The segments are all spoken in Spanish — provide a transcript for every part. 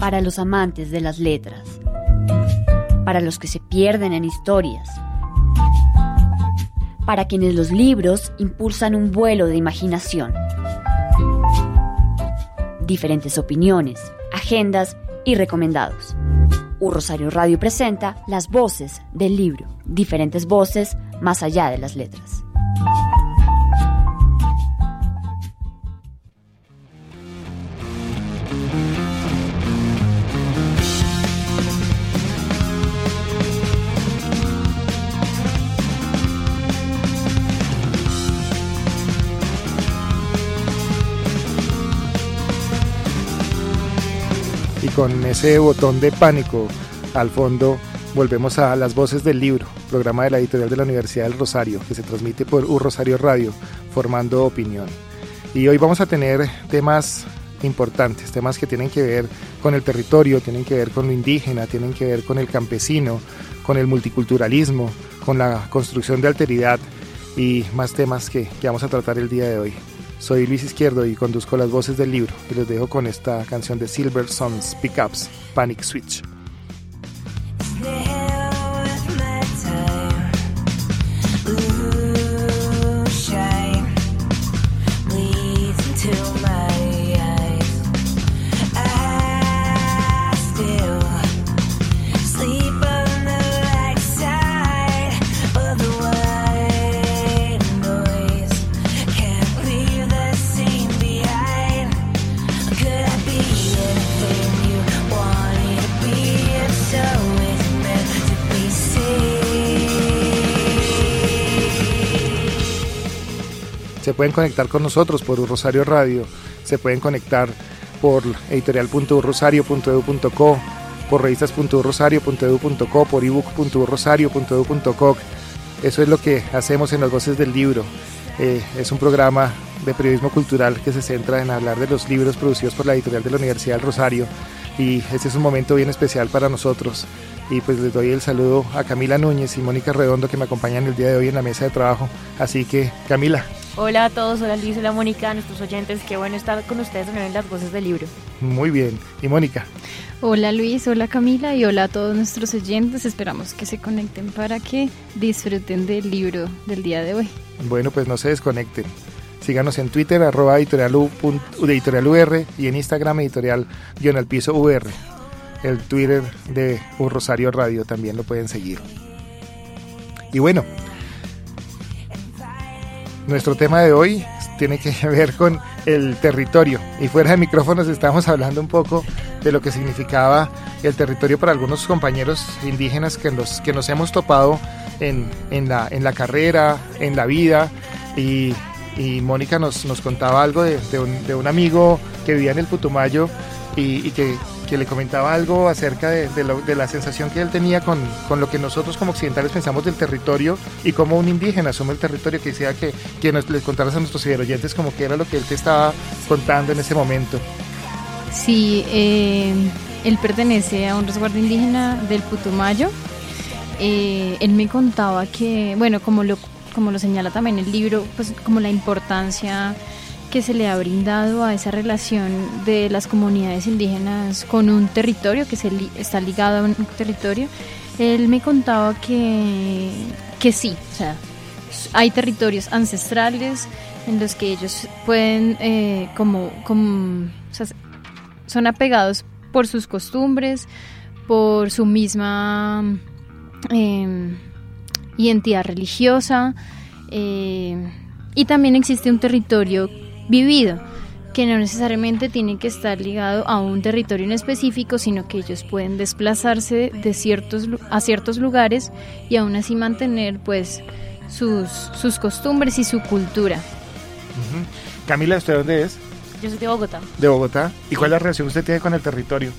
para los amantes de las letras, para los que se pierden en historias, para quienes los libros impulsan un vuelo de imaginación. Diferentes opiniones, agendas y recomendados. Un Rosario Radio presenta las voces del libro, diferentes voces más allá de las letras. Con ese botón de pánico al fondo, volvemos a Las Voces del Libro, programa de la editorial de la Universidad del Rosario, que se transmite por Un Rosario Radio, formando opinión. Y hoy vamos a tener temas importantes, temas que tienen que ver con el territorio, tienen que ver con lo indígena, tienen que ver con el campesino, con el multiculturalismo, con la construcción de alteridad y más temas que vamos a tratar el día de hoy. Soy Luis Izquierdo y conduzco Las Voces del Libro y les dejo con esta canción de Silver Sons Pickups, Panic Switch. Se pueden conectar con nosotros por Un Rosario Radio, se pueden conectar por editorial.urrosario.edu.co, por revistas.urrosario.edu.co, por ebook.urrosario.edu.co. Eso es lo que hacemos en Las Voces del Libro. Es un programa de periodismo cultural que se centra en hablar de los libros producidos por la editorial de la Universidad del Rosario, y este es un momento bien especial para nosotros. Y pues les doy el saludo a Camila Núñez y Mónica Redondo, que me acompañan el día de hoy en la mesa de trabajo. Así que, Camila. Hola a todos, hola Luis, hola Mónica, a nuestros oyentes, qué bueno estar con ustedes en Las Voces del Libro. Muy bien, y Mónica. Hola Luis, hola Camila y hola a todos nuestros oyentes, esperamos que se conecten para que disfruten del libro del día de hoy. Bueno, pues no se desconecten, síganos en Twitter, @editorialur, y en Instagram, editorial_UR, el Twitter de Un Rosario Radio también lo pueden seguir. Y bueno, nuestro tema de hoy tiene que ver con el territorio, y fuera de micrófonos estábamos hablando un poco de lo que significaba el territorio para algunos compañeros indígenas que nos hemos topado en la carrera, en la vida, y Mónica nos contaba algo de un amigo que vivía en el Putumayo y que le comentaba algo acerca de la sensación que él tenía con lo que nosotros como occidentales pensamos del territorio y cómo un indígena asume el territorio, que decía que les contaras a nuestros oyentes como que era lo que él te estaba contando en ese momento. Sí, él pertenece a un resguardo indígena del Putumayo. Él me contaba que, bueno, como lo señala también el libro, pues como la importancia que se le ha brindado a esa relación de las comunidades indígenas con un territorio que está ligado a un territorio. Él me contaba que sí, o sea, hay territorios ancestrales en los que ellos pueden o sea, son apegados por sus costumbres, por su misma identidad religiosa, y también existe un territorio vivido, que no necesariamente tiene que estar ligado a un territorio en específico, sino que ellos pueden desplazarse a ciertos lugares y aún así mantener pues sus costumbres y su cultura. Uh-huh. Camila, ¿usted dónde es? Yo soy de Bogotá. ¿De Bogotá? ¿Y cuál es la relación que usted tiene con el territorio?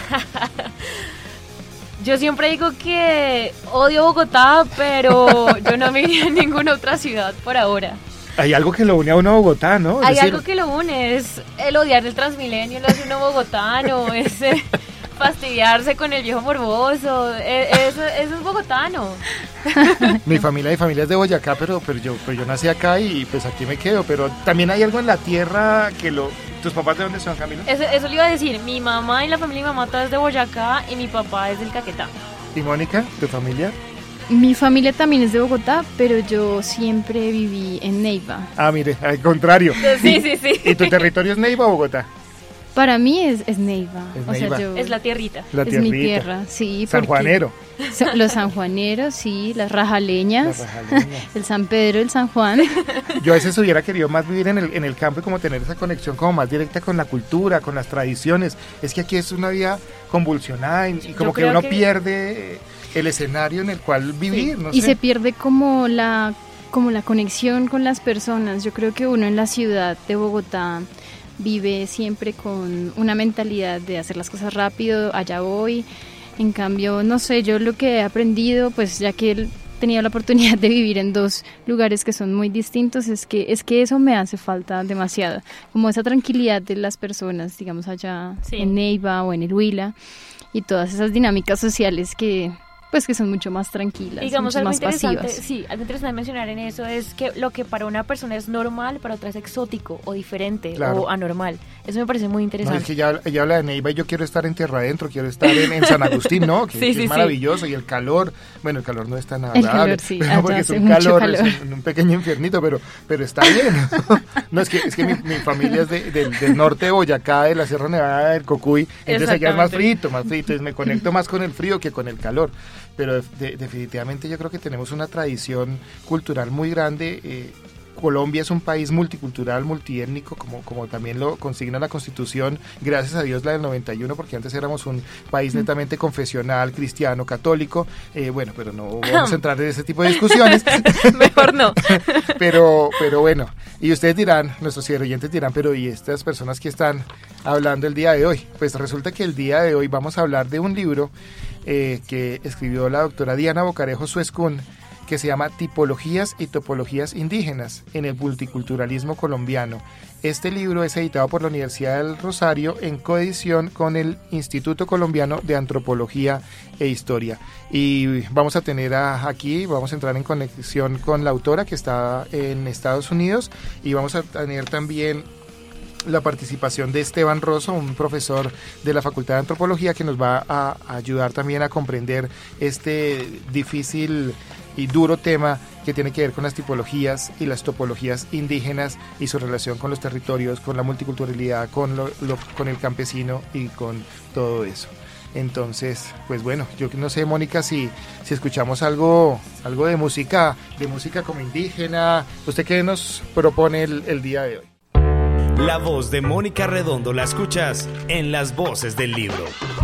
Yo siempre digo que odio Bogotá, pero yo no me iría a ninguna otra ciudad por ahora. Hay algo que lo une a uno a Bogotá, ¿no? Hay algo que lo une, es el odiar el Transmilenio, lo hace uno bogotano, es fastidiarse con el viejo morboso, eso es bogotano. Mi familia es de Boyacá, pero yo nací acá y pues aquí me quedo, pero también hay algo en la tierra que ¿Tus papás de dónde son, Camilo? Eso le iba a decir, mi mamá y la familia de mi mamá toda es de Boyacá y mi papá es del Caquetá. ¿Y Mónica, tu familia? Mi familia también es de Bogotá, pero yo siempre viví en Neiva. Ah, mire, al contrario. Sí. ¿Y tu territorio es Neiva o Bogotá? Para mí es Neiva. Es Neiva. Es la tierrita. La es tierrita. mi tierra, sí. Sanjuanero. Los sanjuaneros, sí, las rajaleñas, el San Pedro, el San Juan. Yo a veces hubiera querido más vivir en el campo y como tener esa conexión como más directa con la cultura, con las tradiciones. Es que aquí es una vida convulsionada y como que uno pierde el escenario en el cual vivir, sí. No y sé. se pierde como la conexión con las personas. Yo creo que uno en la ciudad de Bogotá vive siempre con una mentalidad de hacer las cosas rápido, allá voy. En cambio, no sé, yo lo que he aprendido, pues ya que he tenido la oportunidad de vivir en dos lugares que son muy distintos, es que eso me hace falta demasiado, como esa tranquilidad de las personas, digamos allá en Neiva o en el Huila, y todas esas dinámicas sociales que son mucho más tranquilas, digamos, mucho algo más interesante, pasivas. sí, algo interesante mencionar en eso es que lo que para una persona es normal, para otra es exótico o diferente, claro, o anormal. Eso me parece muy interesante. No, es que ella habla de Neiva y yo quiero estar en tierra adentro, quiero estar en San Agustín, ¿no? Que es maravilloso, y el calor, bueno, el calor no es tan agradable, el calor, sí, pero porque es un calor. Es un pequeño infiernito, pero está bien. No, es que mi familia es del norte de Boyacá, de la Sierra Nevada del Cocuy, entonces allá es más frío, entonces me conecto más con el frío que con el calor. Pero definitivamente yo creo que tenemos una tradición cultural muy grande. Colombia es un país multicultural, multiétnico, como también lo consigna la Constitución, gracias a Dios la del 91, porque antes éramos un país netamente confesional, cristiano, católico. Bueno, pero no vamos a entrar en ese tipo de discusiones. Mejor no. pero bueno, y ustedes dirán, nuestros oyentes dirán, pero ¿y estas personas que están hablando el día de hoy? Pues resulta que el día de hoy vamos a hablar de un libro que escribió la doctora Diana Bocarejo Suescún, que se llama Tipologías y Topologías Indígenas en el Multiculturalismo Colombiano. Este libro es editado por la Universidad del Rosario en coedición con el Instituto Colombiano de Antropología e Historia. Y vamos a tener vamos a entrar en conexión con la autora, que está en Estados Unidos, y vamos a tener también la participación de Esteban Rosso, un profesor de la Facultad de Antropología, que nos va a ayudar también a comprender este difícil y duro tema que tiene que ver con las tipologías y las topologías indígenas y su relación con los territorios, con la multiculturalidad, con el campesino y con todo eso. Entonces, pues bueno, yo no sé, Mónica, si escuchamos algo de música como indígena. ¿Usted qué nos propone el día de hoy? La voz de Mónica Redondo la escuchas en Las Voces del Libro.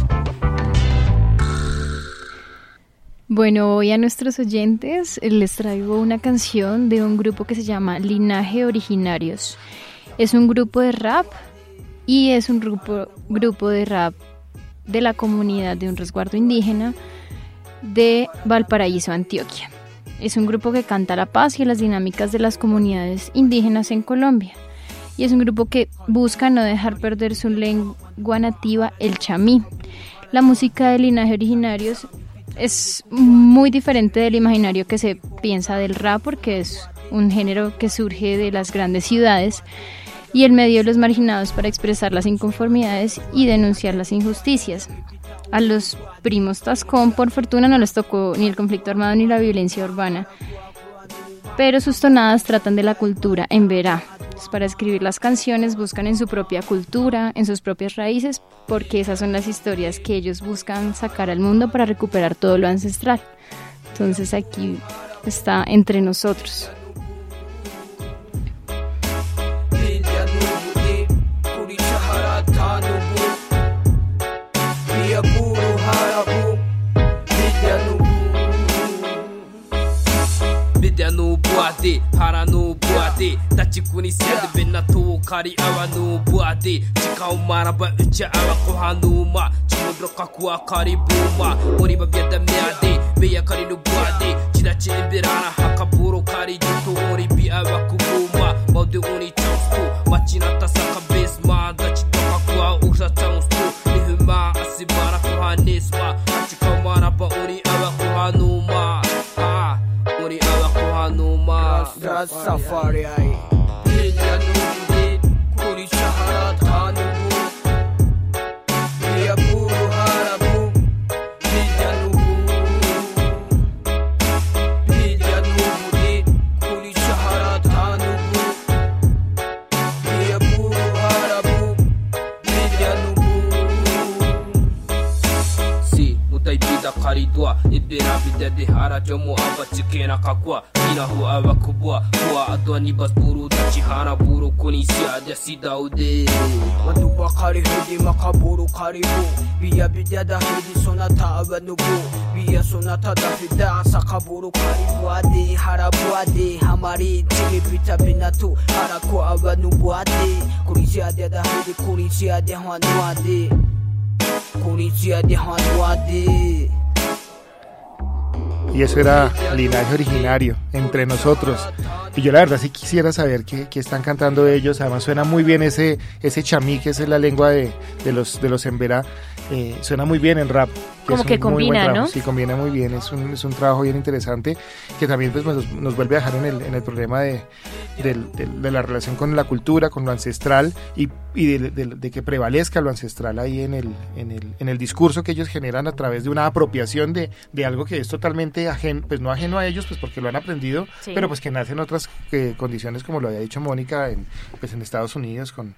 Bueno, hoy a nuestros oyentes les traigo una canción de un grupo que se llama Linaje Originarios. Es un grupo de rap y es un grupo de rap de la comunidad de un resguardo indígena de Valparaíso, Antioquia. Es un grupo que canta la paz y las dinámicas de las comunidades indígenas en Colombia. Y es un grupo que busca no dejar perder su lengua nativa, el chamí. La música de Linaje Originarios es muy diferente del imaginario que se piensa del rap, porque es un género que surge de las grandes ciudades y el medio de los marginados para expresar las inconformidades y denunciar las injusticias. A los primos Tascón, por fortuna, no les tocó ni el conflicto armado ni la violencia urbana, pero sus tonadas tratan de la cultura en verá. Para escribir las canciones buscan en su propia cultura, en sus propias raíces, porque esas son las historias que ellos buscan sacar al mundo para recuperar todo lo ancestral. Entonces aquí está Entre Nosotros. no boate, hara no boate, tachiku ni sede benna to kari awa no boate, chikau maraba ucha awa kohanu ma, chimudro kakua kari buma, moriba biada meade, beya kari no boate, chidachi emberana hakaburo kari juto ori bi awa kubuma, maude uni chaustu, machinata saka besma, dachi to kakua usa chaustu, nihuma asibara kohanesma, chikau maraba ori awa kohanu ma. Ori awa kohanu ma Safari ai Ilya nubde Kuri shahara haridwa ibera bidade harajomo abachikena kakwa inahu abakubwa wa adwani basburu dachihana buru kunisia jasidaude maduba kari hedi makaburu karibu biya bidada hedi sonata abanubu biya sonata dafida sakaburu karibu ade harabu ade hamari timi pita binatu harako abanubu ade kunisia dada hedi kunisia de hanuade kunisia de hanuade. Y eso era Linaje Originario, Entre Nosotros. Y yo la verdad sí quisiera saber qué están cantando ellos. Además suena muy bien ese chamí, que es la lengua de los emberá. Suena muy bien en rap. Como que combina, ¿no? Sí, combina muy bien. Es un trabajo bien interesante que también pues, nos vuelve a dejar en el problema de la relación con la cultura, con lo ancestral y de que prevalezca lo ancestral ahí en el discurso que ellos generan a través de una apropiación de algo que es totalmente ajeno, pues no ajeno a ellos, pues porque lo han aprendido, sí, pero pues que nace en otras condiciones, como lo había dicho Mónica, en Estados Unidos con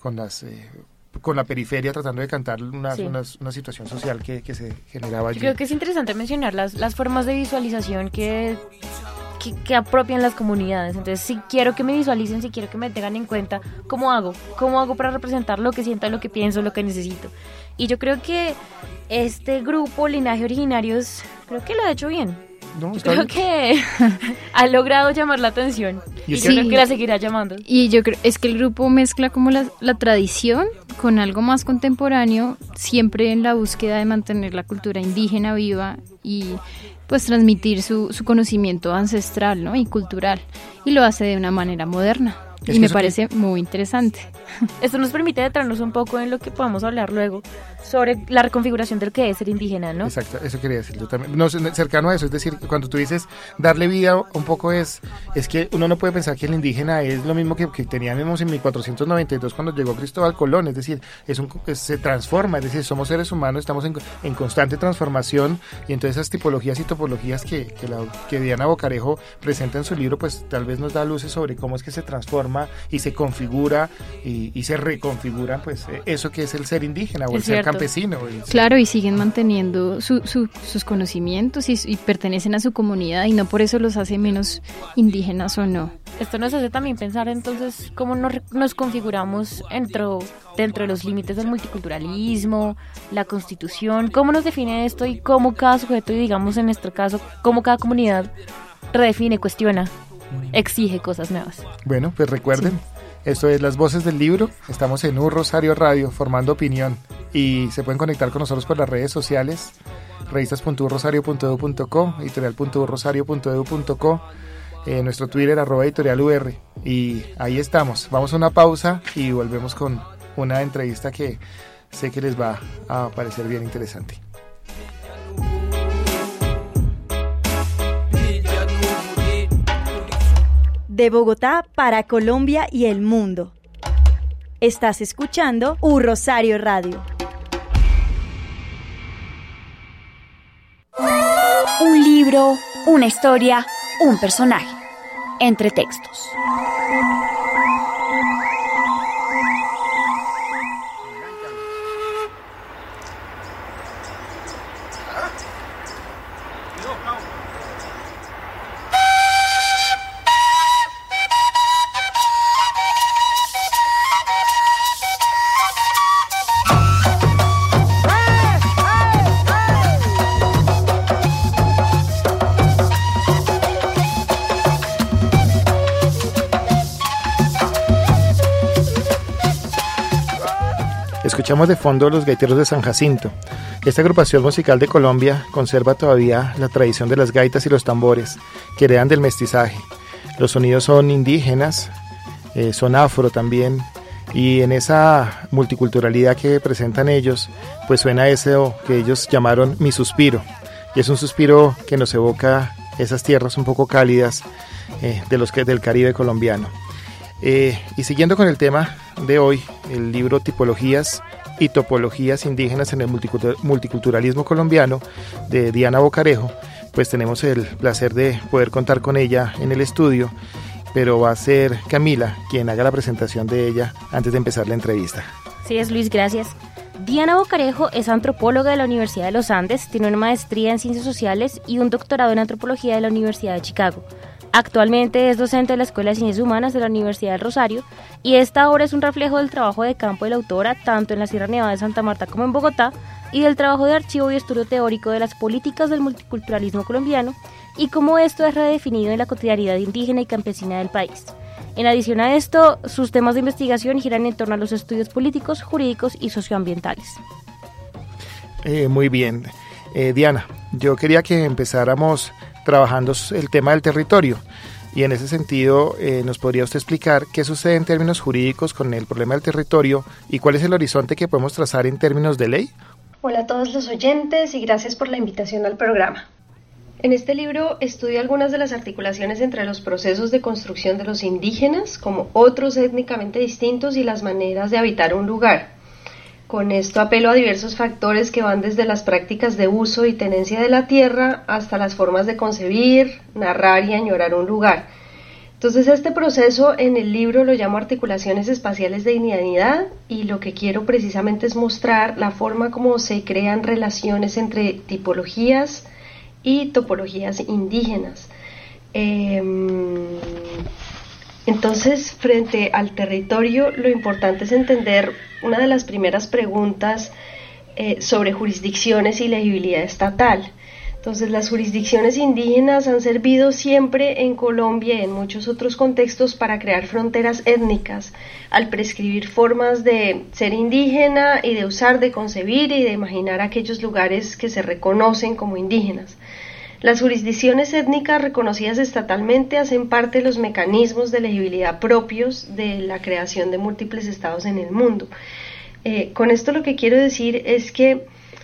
la periferia, tratando de cantar una situación social que se generaba allí. Yo creo que es interesante mencionar las formas de visualización que apropian las comunidades. Entonces, si quiero que me visualicen, si quiero que me tengan en cuenta, ¿cómo hago para representar lo que siento, lo que pienso, lo que necesito? Y yo creo que este grupo Linaje Originarios, creo que lo ha hecho bien. No, creo que ha logrado llamar la atención y creo que la seguirá llamando. Y yo creo es que el grupo mezcla como la tradición con algo más contemporáneo, siempre en la búsqueda de mantener la cultura indígena viva y pues transmitir su conocimiento ancestral, ¿no? Y cultural, y lo hace de una manera moderna. Y me parece muy interesante. Esto nos permite detenernos un poco en lo que podemos hablar luego sobre la reconfiguración de lo que es ser indígena, ¿no? Exacto, eso quería decir yo también. No, cercano a eso, es decir, cuando tú dices darle vida un poco es que uno no puede pensar que el indígena es lo mismo que teníamos en 1492 cuando llegó Cristóbal Colón, es decir, se transforma, es decir, somos seres humanos, estamos en constante transformación, y entonces esas tipologías y topologías que Diana Bocarejo presenta en su libro, pues tal vez nos da luces sobre cómo es que se transforma y se configura y se reconfigura, pues eso que es el ser indígena o el ser campesino. Claro, y siguen manteniendo sus conocimientos y pertenecen a su comunidad, y no por eso los hace menos indígenas o no. Esto nos hace también pensar entonces cómo nos configuramos dentro de los límites del multiculturalismo, la Constitución, cómo nos define esto y cómo cada sujeto, y digamos en nuestro caso, cómo cada comunidad redefine, cuestiona, exige cosas nuevas. Bueno, pues recuerden, esto es Las Voces del Libro, estamos en U Rosario Radio, formando opinión, y se pueden conectar con nosotros por las redes sociales, revistas.urrosario.edu.co, editorial.urrosario.edu.co, nuestro Twitter @editorialur, y ahí estamos. Vamos a una pausa y volvemos con una entrevista que sé que les va a parecer bien interesante. De Bogotá para Colombia y el mundo. Estás escuchando U Rosario Radio. Un libro, una historia, un personaje. Entre textos. Escuchamos de fondo Los Gaiteros de San Jacinto. Esta agrupación musical de Colombia conserva todavía la tradición de las gaitas y los tambores, que heredan del mestizaje. Los sonidos son indígenas, son afro también, y en esa multiculturalidad que presentan ellos, pues suena eso que ellos llamaron Mi Suspiro, y es un suspiro que nos evoca esas tierras un poco cálidas del Caribe colombiano. Y siguiendo con el tema de hoy, el libro Tipologías y Topologías Indígenas en el Multiculturalismo Colombiano, de Diana Bocarejo, pues tenemos el placer de poder contar con ella en el estudio, pero va a ser Camila quien haga la presentación de ella antes de empezar la entrevista. Sí, es Luis, gracias. Diana Bocarejo es antropóloga de la Universidad de los Andes, tiene una maestría en Ciencias Sociales y un doctorado en Antropología de la Universidad de Chicago. Actualmente es docente de la Escuela de Ciencias Humanas de la Universidad del Rosario y esta obra es un reflejo del trabajo de campo de la autora tanto en la Sierra Nevada de Santa Marta como en Bogotá y del trabajo de archivo y estudio teórico de las políticas del multiculturalismo colombiano y cómo esto es redefinido en la cotidianidad indígena y campesina del país. En adición a esto, sus temas de investigación giran en torno a los estudios políticos, jurídicos y socioambientales. Muy bien. Diana, yo quería que empezáramos trabajando el tema del territorio y en ese sentido nos podría usted explicar qué sucede en términos jurídicos con el problema del territorio y cuál es el horizonte que podemos trazar en términos de ley. Hola a todos los oyentes y gracias por la invitación al programa. En este libro estudio algunas de las articulaciones entre los procesos de construcción de los indígenas como otros étnicamente distintos y las maneras de habitar un lugar. Con esto apelo a diversos factores que van desde las prácticas de uso y tenencia de la tierra hasta las formas de concebir, narrar y añorar un lugar. Entonces este proceso en el libro lo llamo articulaciones espaciales de identidad y lo que quiero precisamente es mostrar la forma como se crean relaciones entre tipologías y topologías indígenas. Entonces, frente al territorio, lo importante es entender una de las primeras preguntas sobre jurisdicciones y legibilidad estatal. Entonces, las jurisdicciones indígenas han servido siempre en Colombia y en muchos otros contextos para crear fronteras étnicas, al prescribir formas de ser indígena y de usar, de concebir y de imaginar aquellos lugares que se reconocen como indígenas. Las jurisdicciones étnicas reconocidas estatalmente hacen parte de los mecanismos de legibilidad propios de la creación de múltiples estados en el mundo. Con esto lo que quiero decir es que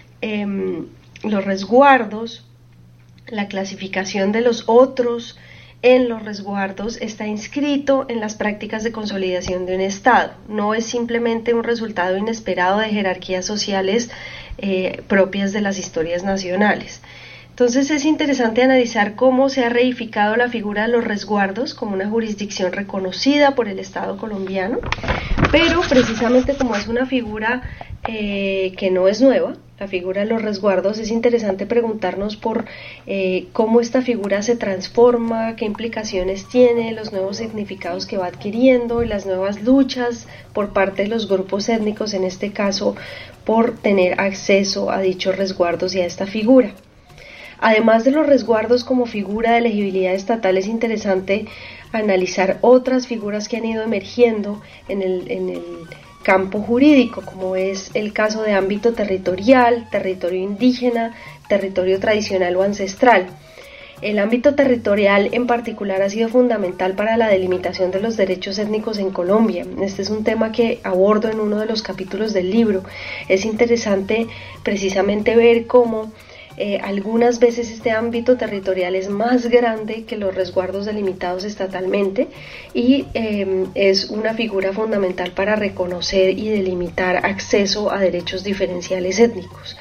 los resguardos, la clasificación de los otros en los resguardos está inscrito en las prácticas de consolidación de un estado. No es simplemente un resultado inesperado de jerarquías sociales propias de las historias nacionales. Entonces es interesante analizar cómo se ha reificado la figura de los resguardos como una jurisdicción reconocida por el Estado colombiano, pero precisamente como es una figura que no es nueva, la figura de los resguardos, es interesante preguntarnos por cómo esta figura se transforma, qué implicaciones tiene, los nuevos significados que va adquiriendo y las nuevas luchas por parte de los grupos étnicos, en este caso, por tener acceso a dichos resguardos y a esta figura. Además de los resguardos como figura de legibilidad estatal, es interesante analizar otras figuras que han ido emergiendo en el campo jurídico, como es el caso de ámbito territorial, territorio indígena, territorio tradicional o ancestral. El ámbito territorial en particular ha sido fundamental para la delimitación de los derechos étnicos en Colombia. Este es un tema que abordo en uno de los capítulos del libro. Es interesante precisamente ver cómo algunas veces este ámbito territorial es más grande que los resguardos delimitados estatalmente y es una figura fundamental para reconocer y delimitar acceso a derechos diferenciales étnicos.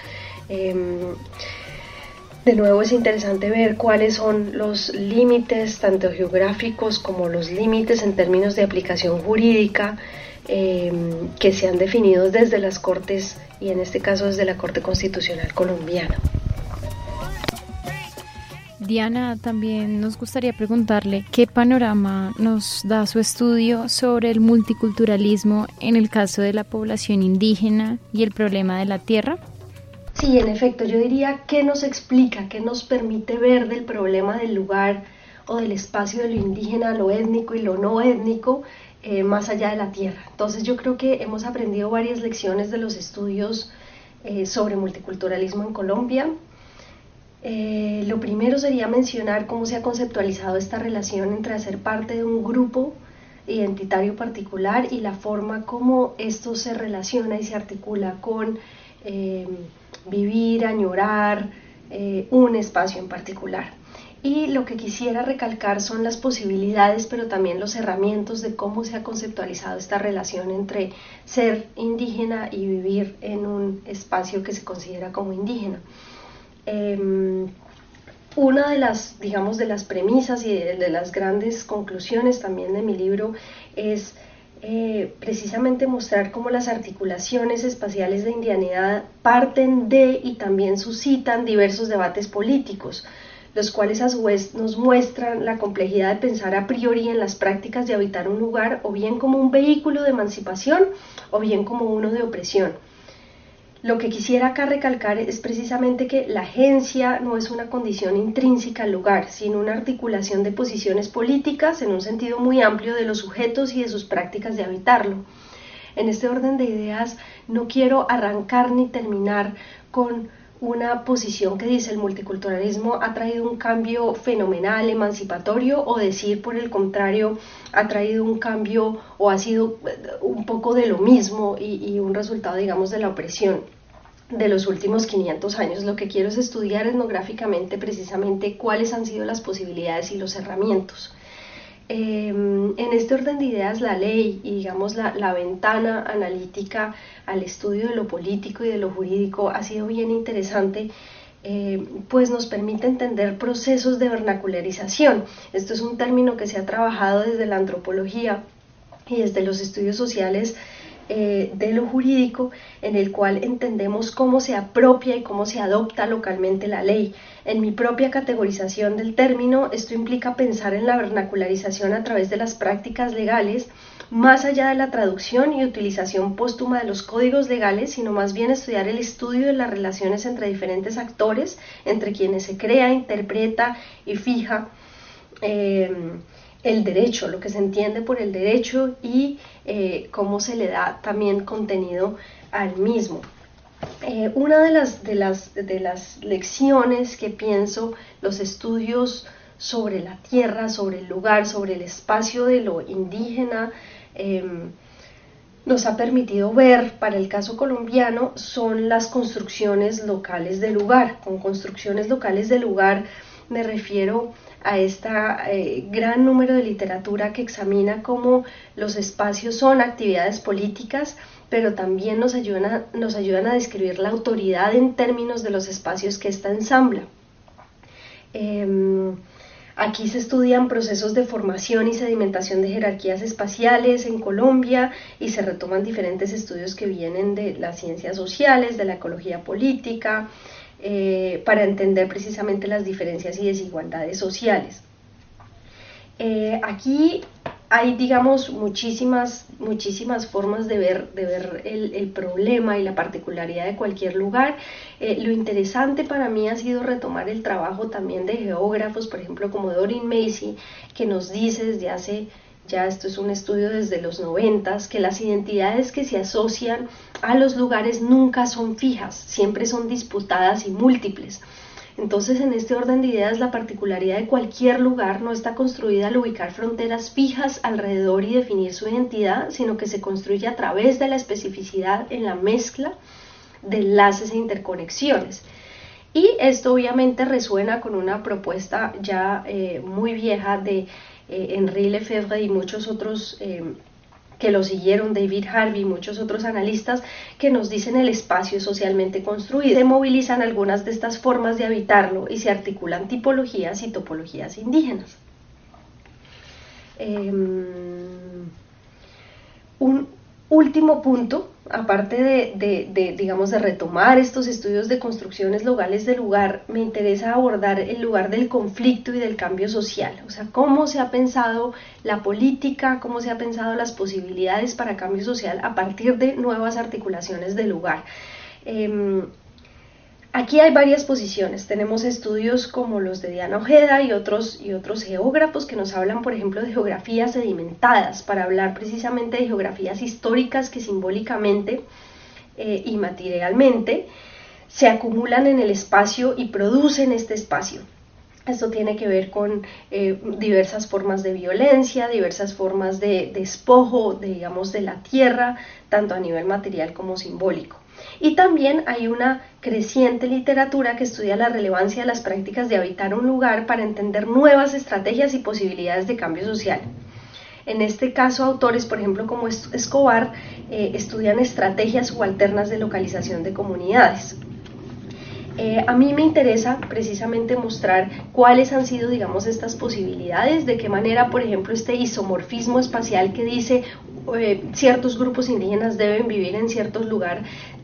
De nuevo es interesante ver cuáles son los límites tanto geográficos como los límites en términos de aplicación jurídica que se han definido desde las Cortes y en este caso desde la Corte Constitucional colombiana. Diana, también nos gustaría preguntarle qué panorama nos da su estudio sobre el multiculturalismo en el caso de la población indígena y el problema de la tierra. Sí, en efecto, yo diría qué nos explica, qué nos permite ver del problema del lugar o del espacio de lo indígena, lo étnico y lo no étnico, más allá de la tierra. Entonces yo creo que hemos aprendido varias lecciones de los estudios sobre multiculturalismo en Colombia. Lo primero sería mencionar cómo se ha conceptualizado esta relación entre hacer parte de un grupo identitario particular y la forma como esto se relaciona y se articula con vivir, añorar un espacio en particular. Y lo que quisiera recalcar son las posibilidades, pero también los herramientas de cómo se ha conceptualizado esta relación entre ser indígena y vivir en un espacio que se considera como indígena. Una de las, digamos, de las premisas y de las grandes conclusiones también de mi libro es precisamente mostrar cómo las articulaciones espaciales de indianidad parten de y también suscitan diversos debates políticos, los cuales a su vez nos muestran la complejidad de pensar a priori en las prácticas de habitar un lugar, o bien como un vehículo de emancipación, o bien como uno de opresión. Lo que quisiera acá recalcar es precisamente que la agencia no es una condición intrínseca al lugar, sino una articulación de posiciones políticas en un sentido muy amplio de los sujetos y de sus prácticas de habitarlo. En este orden de ideas no quiero arrancar ni terminar con una posición que dice el multiculturalismo ha traído un cambio fenomenal, emancipatorio, o decir por el contrario ha traído un cambio o ha sido un poco de lo mismo y un resultado, digamos, de la opresión de los últimos 500 años. Lo que quiero es estudiar etnográficamente precisamente cuáles han sido las posibilidades y los herramientas. En este orden de ideas, la ley y digamos la ventana analítica al estudio de lo político y de lo jurídico ha sido bien interesante, pues nos permite entender procesos de vernacularización. Esto es un término que se ha trabajado desde la antropología y desde los estudios sociales de lo jurídico, en el cual entendemos cómo se apropia y cómo se adopta localmente la ley. En mi propia categorización del término, esto implica pensar en la vernacularización a través de las prácticas legales, más allá de la traducción y utilización póstuma de los códigos legales, sino más bien estudiar el estudio de las relaciones entre diferentes actores, entre quienes se crea, interpreta y fija el derecho, lo que se entiende por el derecho y cómo se le da también contenido al mismo. Una de las lecciones que pienso los estudios sobre la tierra, sobre el lugar, sobre el espacio de lo indígena nos ha permitido ver para el caso colombiano son las construcciones locales del lugar. Con construcciones locales del lugar me refiero a este gran número de literatura que examina cómo los espacios son actividades políticas, pero también nos ayudan a describir la autoridad en términos de los espacios que ésta ensambla. Aquí se estudian procesos de formación y sedimentación de jerarquías espaciales en Colombia y se retoman diferentes estudios que vienen de las ciencias sociales, de la ecología política, para entender precisamente las diferencias y desigualdades sociales. Aquí hay, digamos, muchísimas formas de ver el problema y la particularidad de cualquier lugar. Lo interesante para mí ha sido retomar el trabajo también de geógrafos, por ejemplo, como Doreen Macy, que nos dice desde hace, ya esto es un estudio desde los 90s, que las identidades que se asocian a los lugares nunca son fijas, siempre son disputadas y múltiples. Entonces, en este orden de ideas, la particularidad de cualquier lugar no está construida al ubicar fronteras fijas alrededor y definir su identidad, sino que se construye a través de la especificidad en la mezcla de enlaces e interconexiones. Y esto obviamente resuena con una propuesta ya muy vieja de Henri Lefebvre y muchos otros que lo siguieron, David Harvey y muchos otros analistas, que nos dicen el espacio socialmente construido. Se movilizan algunas de estas formas de habitarlo y se articulan tipologías y topologías indígenas. Un último punto, aparte de retomar estos estudios de construcciones locales del lugar, me interesa abordar el lugar del conflicto y del cambio social, o sea, cómo se ha pensado la política, cómo se ha pensado las posibilidades para cambio social a partir de nuevas articulaciones del lugar. Aquí hay varias posiciones, tenemos estudios como los de Diana Ojeda y otros geógrafos que nos hablan, por ejemplo, de geografías sedimentadas, para hablar precisamente de geografías históricas que simbólicamente y materialmente se acumulan en el espacio y producen este espacio. Esto tiene que ver con diversas formas de violencia, diversas formas de despojo, digamos, de la tierra, tanto a nivel material como simbólico. Y también hay una creciente literatura que estudia la relevancia de las prácticas de habitar un lugar para entender nuevas estrategias y posibilidades de cambio social. En este caso, autores, por ejemplo, como Escobar, estudian estrategias subalternas de localización de comunidades. A mí me interesa precisamente mostrar cuáles han sido, digamos, estas posibilidades, de qué manera, por ejemplo, este isomorfismo espacial que dice ciertos grupos indígenas deben vivir en ciertos lugares,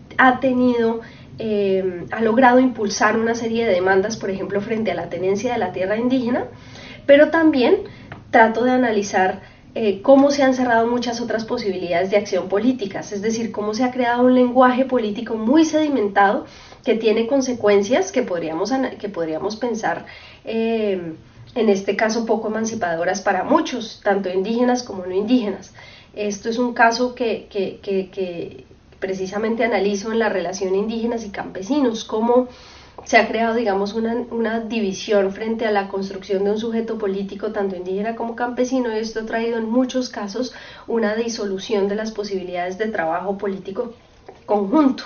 ha logrado impulsar una serie de demandas, por ejemplo, frente a la tenencia de la tierra indígena, pero también trato de analizar cómo se han cerrado muchas otras posibilidades de acción políticas, es decir, cómo se ha creado un lenguaje político muy sedimentado que tiene consecuencias que podríamos pensar en este caso poco emancipadoras para muchos, tanto indígenas como no indígenas. Esto es un caso que precisamente analizo en la relación indígenas y campesinos, cómo se ha creado, digamos, una división frente a la construcción de un sujeto político tanto indígena como campesino, y esto ha traído en muchos casos una disolución de las posibilidades de trabajo político conjunto.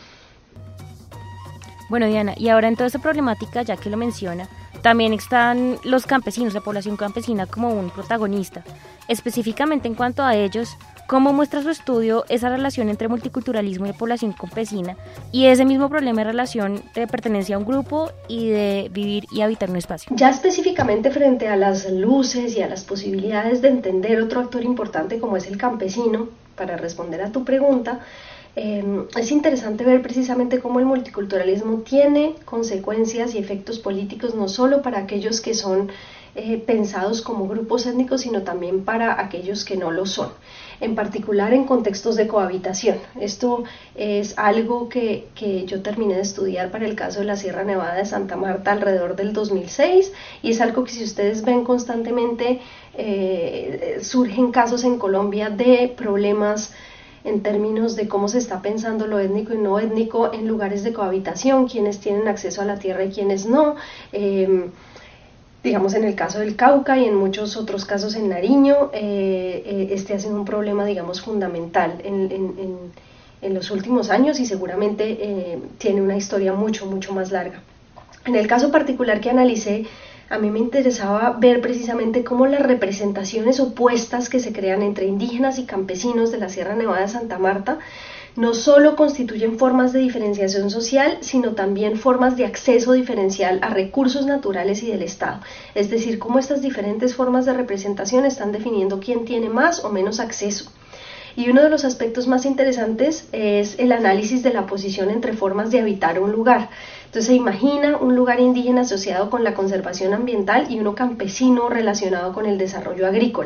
Bueno, Diana, y ahora en toda esta problemática, ya que lo menciona, también están los campesinos, la población campesina como un protagonista. Específicamente en cuanto a ellos, ¿cómo muestra su estudio esa relación entre multiculturalismo y población campesina y ese mismo problema de relación de pertenencia a un grupo y de vivir y habitar un espacio? Ya específicamente frente a las luces y a las posibilidades de entender otro actor importante como es el campesino, para responder a tu pregunta, es interesante ver precisamente cómo el multiculturalismo tiene consecuencias y efectos políticos no solo para aquellos que son pensados como grupos étnicos, sino también para aquellos que no lo son, en particular en contextos de cohabitación. Esto es algo que yo terminé de estudiar para el caso de la Sierra Nevada de Santa Marta alrededor del 2006, y es algo que, si ustedes ven constantemente, surgen casos en Colombia de problemas en términos de cómo se está pensando lo étnico y no étnico en lugares de cohabitación, quienes tienen acceso a la tierra y quienes no, digamos en el caso del Cauca y en muchos otros casos en Nariño, este ha sido un problema, digamos, fundamental en los últimos años, y seguramente tiene una historia mucho más larga. En el caso particular que analicé, a mí me interesaba ver precisamente cómo las representaciones opuestas que se crean entre indígenas y campesinos de la Sierra Nevada de Santa Marta no solo constituyen formas de diferenciación social, sino también formas de acceso diferencial a recursos naturales y del Estado. Es decir, cómo estas diferentes formas de representación están definiendo quién tiene más o menos acceso. Y uno de los aspectos más interesantes es el análisis de la posición entre formas de habitar un lugar. Entonces se imagina un lugar indígena asociado con la conservación ambiental y uno campesino relacionado con el desarrollo agrícola.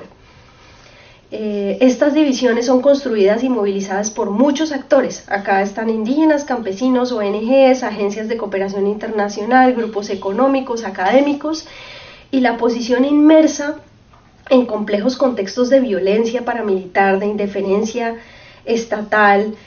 Estas divisiones son construidas y movilizadas por muchos actores. Acá están indígenas, campesinos, ONGs, agencias de cooperación internacional, grupos económicos, académicos, y la posición inmersa en complejos contextos de violencia paramilitar, de indiferencia estatal,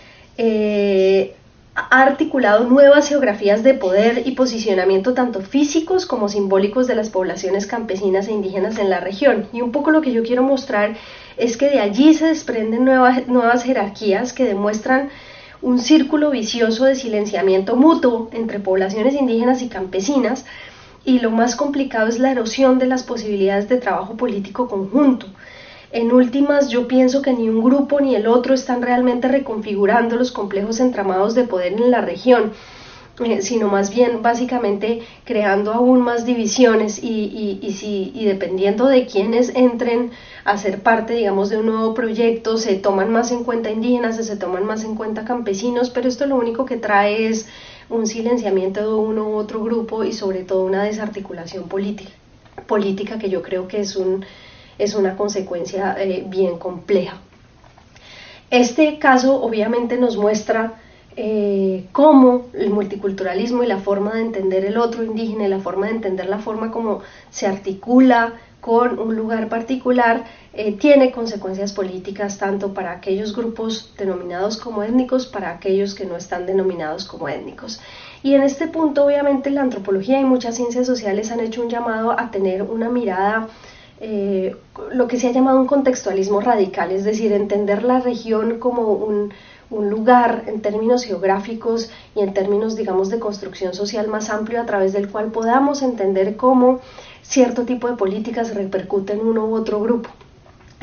ha articulado nuevas geografías de poder y posicionamiento tanto físicos como simbólicos de las poblaciones campesinas e indígenas en la región. Y un poco lo que yo quiero mostrar es que de allí se desprenden nuevas jerarquías que demuestran un círculo vicioso de silenciamiento mutuo entre poblaciones indígenas y campesinas, y lo más complicado es la erosión de las posibilidades de trabajo político conjunto. En últimas, yo pienso que ni un grupo ni el otro están realmente reconfigurando los complejos entramados de poder en la región, sino más bien básicamente creando aún más divisiones y dependiendo de quienes entren a ser parte, digamos, de un nuevo proyecto, se toman más en cuenta indígenas, se toman más en cuenta campesinos, pero esto lo único que trae es un silenciamiento de uno u otro grupo y sobre todo una desarticulación política que yo creo que es una consecuencia bien compleja. Este caso obviamente nos muestra cómo el multiculturalismo y la forma de entender el otro indígena y la forma de entender la forma como se articula con un lugar particular tiene consecuencias políticas tanto para aquellos grupos denominados como étnicos, para aquellos que no están denominados como étnicos. Y en este punto obviamente la antropología y muchas ciencias sociales han hecho un llamado a tener una mirada, lo que se ha llamado un contextualismo radical, es decir, entender la región como un lugar en términos geográficos y en términos, digamos, de construcción social más amplio a través del cual podamos entender cómo cierto tipo de políticas repercuten en uno u otro grupo.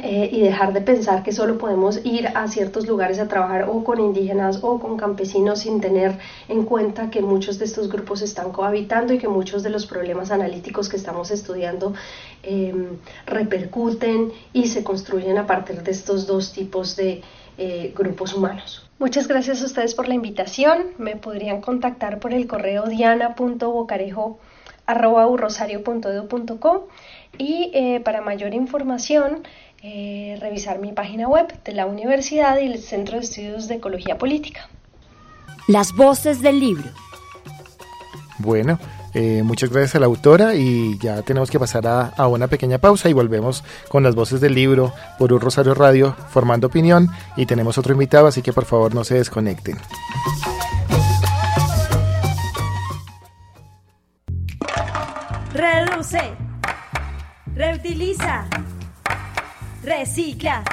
y dejar de pensar que solo podemos ir a ciertos lugares a trabajar o con indígenas o con campesinos sin tener en cuenta que muchos de estos grupos están cohabitando y que muchos de los problemas analíticos que estamos estudiando repercuten y se construyen a partir de estos dos tipos de grupos humanos. Muchas gracias a ustedes por la invitación. Me podrían contactar por el correo diana.bocarejo@urrosario.edu.co y para mayor información revisar mi página web de la universidad y el Centro de Estudios de Ecología Política. Las voces del libro. Bueno, muchas gracias a la autora y ya tenemos que pasar a una pequeña pausa y volvemos con las voces del libro por Un Rosario Radio, formando opinión, y tenemos otro invitado, así que por favor no se desconecten. Reduce, reutiliza, recicla.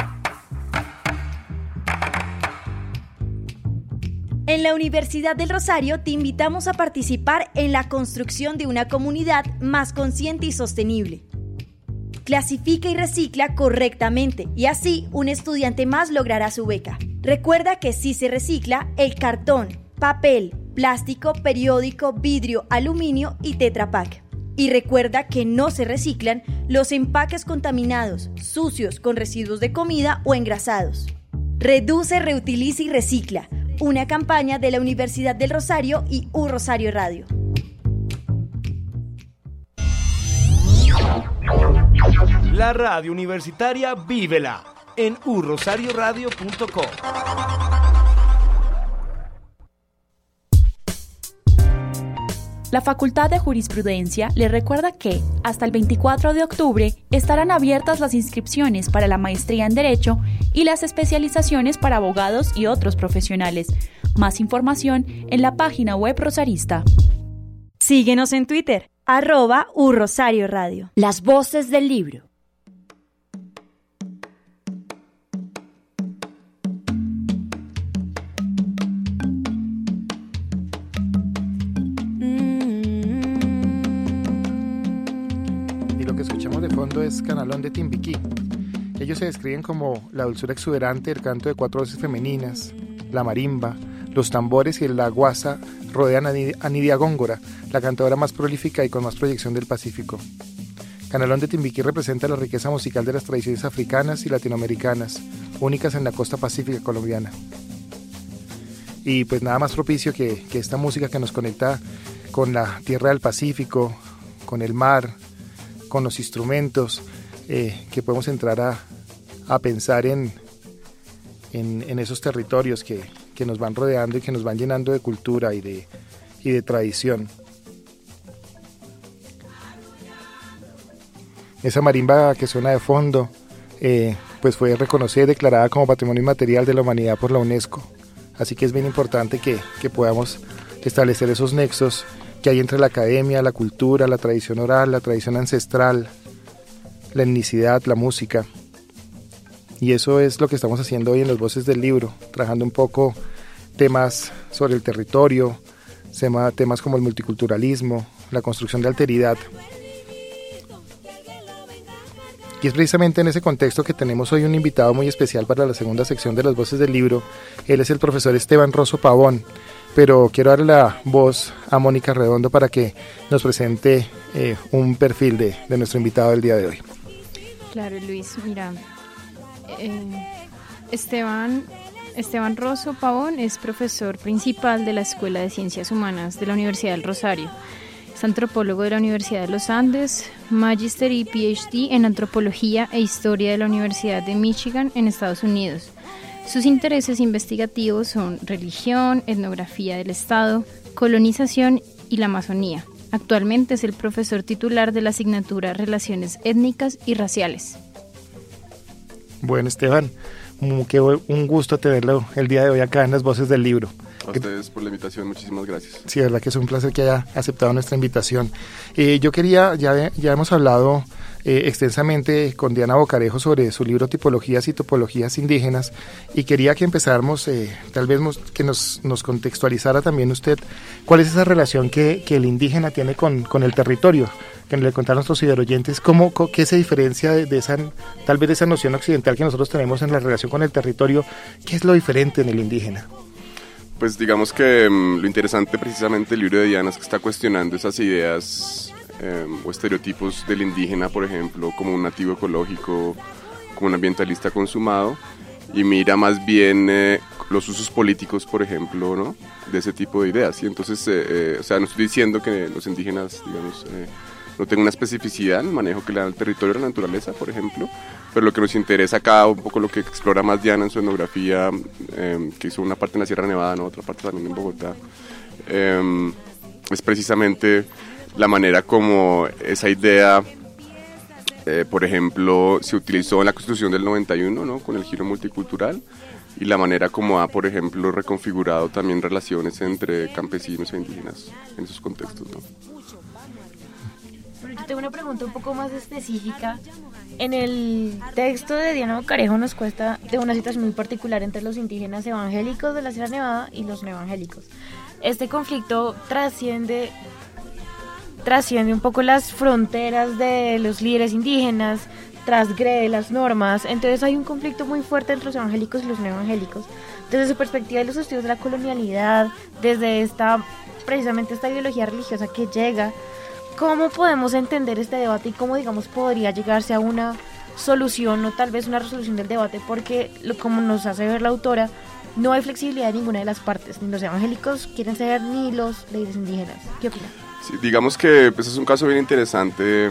En la Universidad del Rosario te invitamos a participar en la construcción de una comunidad más consciente y sostenible. Clasifica y recicla correctamente y así un estudiante más logrará su beca. Recuerda que si se recicla el cartón, papel, plástico, periódico, vidrio, aluminio y Tetra Pak. Y recuerda que no se reciclan los empaques contaminados, sucios, con residuos de comida o engrasados. Reduce, reutiliza y recicla. Una campaña de la Universidad del Rosario y Un Rosario Radio. La radio universitaria vívela en urrosarioradio.co. La Facultad de Jurisprudencia le recuerda que hasta el 24 de octubre estarán abiertas las inscripciones para la maestría en Derecho y las especializaciones para abogados y otros profesionales. Más información en la página web rosarista. Síguenos en Twitter, @urrosarioradio. Las voces del libro. De fondo es Canalón de Timbiquí. Ellos se describen como la dulzura exuberante del canto de 4 voces femeninas, la marimba, los tambores y la guasa rodean a Nidia Góngora, la cantadora más prolífica y con más proyección del Pacífico. Canalón de Timbiquí representa la riqueza musical de las tradiciones africanas y latinoamericanas, únicas en la costa pacífica colombiana. Y pues nada más propicio que esta música que nos conecta con la tierra del Pacífico, con el mar, con los instrumentos, que podemos entrar a pensar en esos territorios que nos van rodeando y que nos van llenando de cultura y de tradición. Esa marimba que suena de fondo pues fue reconocida y declarada como Patrimonio Inmaterial de la Humanidad por la UNESCO. Así que es bien importante que podamos establecer esos nexos que hay entre la academia, la cultura, la tradición oral, la tradición ancestral, la etnicidad, la música. Y eso es lo que estamos haciendo hoy en las voces del libro, trabajando un poco temas sobre el territorio, temas como el multiculturalismo, la construcción de alteridad. Y es precisamente en ese contexto que tenemos hoy un invitado muy especial para la segunda sección de las voces del libro. Él es el profesor Esteban Rosso Pavón, pero quiero darle la voz a Mónica Redondo para que nos presente un perfil de nuestro invitado del día de hoy. Claro, Luis, mira, Esteban Rosso Pavón es profesor principal de la Escuela de Ciencias Humanas de la Universidad del Rosario. Es antropólogo de la Universidad de los Andes, Magister y PhD en Antropología e Historia de la Universidad de Michigan en Estados Unidos. Sus intereses investigativos son religión, etnografía del Estado, colonización y la Amazonía. Actualmente es el profesor titular de la asignatura Relaciones Étnicas y Raciales. Bueno, Esteban, un gusto tenerlo el día de hoy acá en las voces del libro. A ustedes por la invitación, muchísimas gracias. Sí, de verdad que es un placer que haya aceptado nuestra invitación. Yo quería, ya hemos hablado extensamente con Diana Bocarejo sobre su libro Tipologías y Topologías Indígenas, y quería que empezáramos, tal vez que nos contextualizara también usted cuál es esa relación que el indígena tiene con el territorio, que le contaron nuestros ciberoyentes, qué se diferencia de esa, tal vez de esa noción occidental que nosotros tenemos en la relación con el territorio. ¿Qué es lo diferente en el indígena? Pues digamos que lo interesante precisamente del libro de Diana es que está cuestionando esas ideas o estereotipos del indígena, por ejemplo, como un nativo ecológico, como un ambientalista consumado, y mira más bien los usos políticos, por ejemplo, ¿no?, de ese tipo de ideas. Y entonces, o sea, no estoy diciendo que los indígenas, digamos, no tengan una especificidad en el manejo que le dan al territorio, a la naturaleza, por ejemplo, pero lo que nos interesa acá, un poco lo que explora más Diana en su etnografía, que hizo una parte en la Sierra Nevada, ¿no?, otra parte también en Bogotá, es precisamente la manera como esa idea, por ejemplo, se utilizó en la Constitución del 91, ¿no?, con el giro multicultural, y la manera como ha, por ejemplo, reconfigurado también relaciones entre campesinos e indígenas en esos contextos, ¿no? Pero yo tengo una pregunta un poco más específica. En el texto de Diana Bocarejo nos cuesta de una situación muy particular entre los indígenas evangélicos de la Sierra Nevada y los no evangélicos. Este conflicto trasciende un poco las fronteras de los líderes indígenas, transgrede las normas, entonces hay un conflicto muy fuerte entre los evangélicos y los no evangélicos. Desde su perspectiva de los estudios de la colonialidad, desde precisamente esta ideología religiosa que llega, ¿cómo podemos entender este debate y cómo, digamos, podría llegarse a una solución o tal vez una resolución del debate? Porque, como nos hace ver la autora, no hay flexibilidad en ninguna de las partes, ni los evangélicos quieren ser ni los líderes indígenas. ¿Qué opinan? Sí, digamos que pues, es un caso bien interesante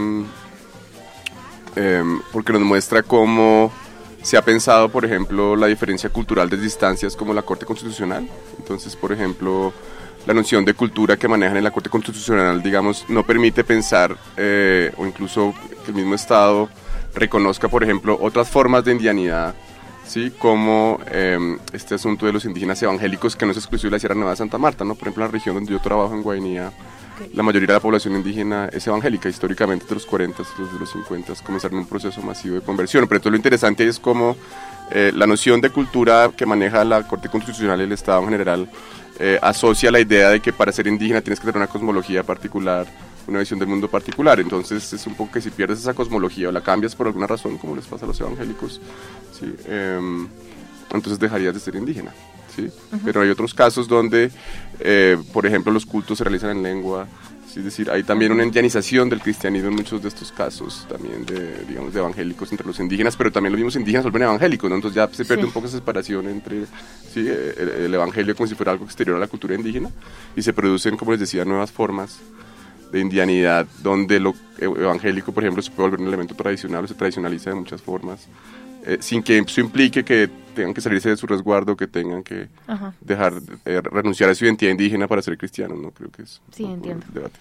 porque nos muestra cómo se ha pensado, por ejemplo, la diferencia cultural desde instancias como la Corte Constitucional. Entonces, por ejemplo, la noción de cultura que manejan en la Corte Constitucional, digamos, no permite pensar o incluso que el mismo Estado reconozca, por ejemplo, otras formas de indianidad, ¿sí?, como este asunto de los indígenas evangélicos, que no es exclusivo de la Sierra Nevada de Santa Marta, ¿no? Por ejemplo, en la región donde yo trabajo, en Guainía, la mayoría de la población indígena es evangélica. Históricamente, de los 40, desde los 50, comenzaron un proceso masivo de conversión. Pero entonces lo interesante es cómo la noción de cultura que maneja la Corte Constitucional y el Estado en general asocia la idea de que para ser indígena tienes que tener una cosmología particular, una visión del mundo particular. Entonces es un poco que si pierdes esa cosmología o la cambias por alguna razón, como les pasa a los evangélicos, ¿sí?, entonces dejarías de ser indígena, ¿sí? Pero hay otros casos donde, por ejemplo, los cultos se realizan en lengua, ¿sí? Es decir, hay también una indianización del cristianismo en muchos de estos casos, también de evangélicos entre los indígenas, pero también los mismos indígenas vuelven evangélicos, ¿no? Entonces ya se pierde un poco esa separación entre, ¿sí?, el evangelio como si fuera algo exterior a la cultura indígena, y se producen, como les decía, nuevas formas de indianidad, donde lo evangélico, por ejemplo, se puede volver un elemento tradicional o se tradicionaliza de muchas formas, sin que eso implique que tengan que salirse de su resguardo, que tengan que dejar, renunciar a su identidad indígena para ser cristianos, ¿no? Creo que es un debate.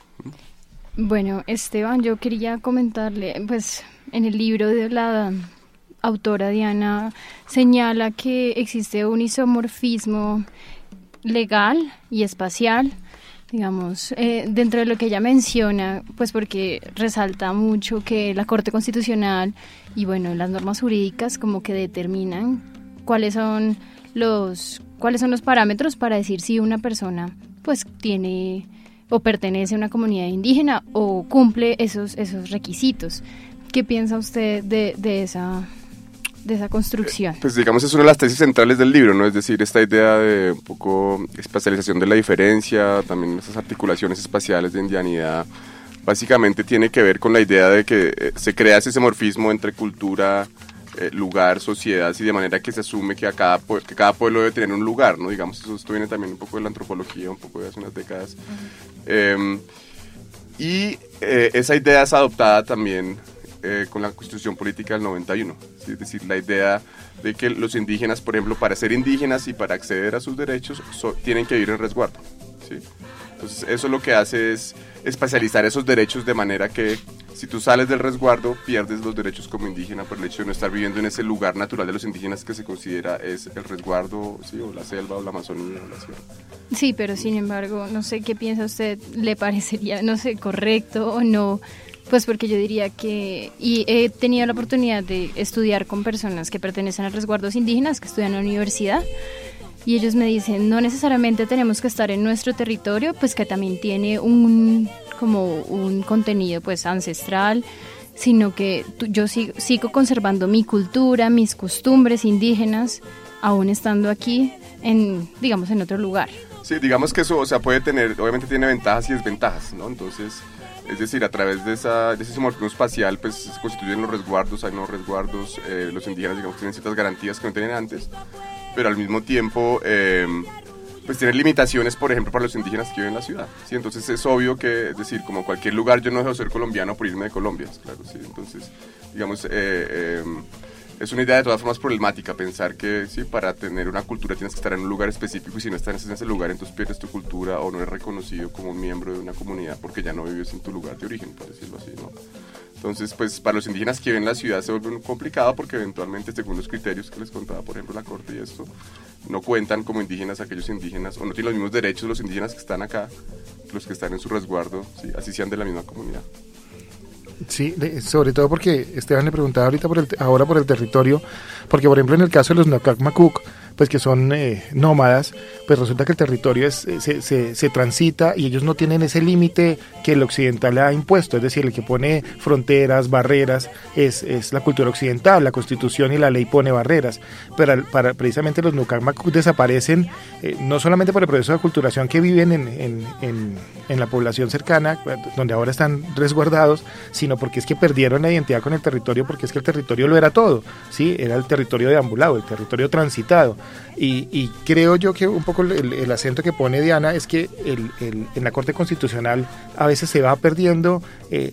Bueno, Esteban, yo quería comentarle, pues, en el libro de la autora Diana señala que existe un isomorfismo legal y espacial, digamos, dentro de lo que ella menciona, pues porque resalta mucho que la Corte Constitucional y bueno, las normas jurídicas como que determinan cuáles son los parámetros para decir si una persona pues tiene o pertenece a una comunidad indígena o cumple esos requisitos. ¿Qué piensa usted de esa construcción? Pues digamos es una de las tesis centrales del libro, ¿no? Es decir, esta idea de un poco espacialización de la diferencia, también esas articulaciones espaciales de indianidad, básicamente tiene que ver con la idea de que se crea ese morfismo entre cultura, lugar, sociedad, y de manera que se asume que cada pueblo debe tener un lugar, ¿no? Digamos, esto viene también un poco de la antropología, un poco de hace unas décadas. Esa idea es adoptada también con la Constitución Política del 91, ¿sí? Es decir, la idea de que los indígenas, por ejemplo, para ser indígenas y para acceder a sus derechos, tienen que vivir en resguardo, ¿sí? Entonces, eso lo que hace es espacializar esos derechos de manera que si tú sales del resguardo, pierdes los derechos como indígena por el hecho de no estar viviendo en ese lugar natural de los indígenas que se considera es el resguardo, ¿sí? O la selva, o la Amazonía, o la sierra. Sí, pero sin embargo, no sé qué piensa usted, ¿le parecería, no sé, correcto o no? Pues porque yo diría que, y he tenido la oportunidad de estudiar con personas que pertenecen a resguardos indígenas, que estudian en la universidad, y ellos me dicen, no necesariamente tenemos que estar en nuestro territorio, pues que también tiene como un contenido pues ancestral, sino que yo sigo conservando mi cultura, mis costumbres indígenas, aún estando aquí, digamos, en otro lugar. Sí, digamos que eso, o sea, puede tener, obviamente tiene ventajas y desventajas, ¿no? Entonces, es decir, a través de ese simorfismo espacial, pues se constituyen los resguardos, hay nuevos resguardos, los indígenas, digamos, tienen ciertas garantías que no tenían antes, pero al mismo tiempo, pues tienen limitaciones, por ejemplo, para los indígenas que viven en la ciudad, ¿sí? Entonces es obvio que, es decir, como cualquier lugar, yo no dejo de ser colombiano por irme de Colombia, claro, ¿sí? Entonces, digamos, es una idea de todas formas problemática pensar que sí, para tener una cultura tienes que estar en un lugar específico y si no estás en ese lugar entonces pierdes tu cultura o no eres reconocido como un miembro de una comunidad porque ya no vives en tu lugar de origen, por decirlo así, ¿no? Entonces, pues para los indígenas que viven en la ciudad se vuelve complicado porque eventualmente, según los criterios que les contaba, por ejemplo, la Corte y esto, no cuentan como indígenas aquellos indígenas o no tienen los mismos derechos los indígenas que están acá, los que están en su resguardo, ¿sí? Así sean de la misma comunidad. Sí, sobre todo porque Esteban le preguntaba ahorita ahora por el territorio, porque por ejemplo en el caso de los Nocacmacuc, pues que son nómadas, pues resulta que el territorio se transita y ellos no tienen ese límite que el occidental ha impuesto, es decir, el que pone fronteras, barreras, es la cultura occidental, la constitución y la ley pone barreras, pero precisamente los Nocacmacuc desaparecen no solamente por el proceso de aculturación que viven en la población cercana, donde ahora están resguardados, sino porque es que perdieron la identidad con el territorio, porque es que el territorio lo era todo, ¿sí? Era el territorio deambulado, el territorio transitado. Y creo yo que un poco el acento que pone Diana es que en la Corte Constitucional a veces se va perdiendo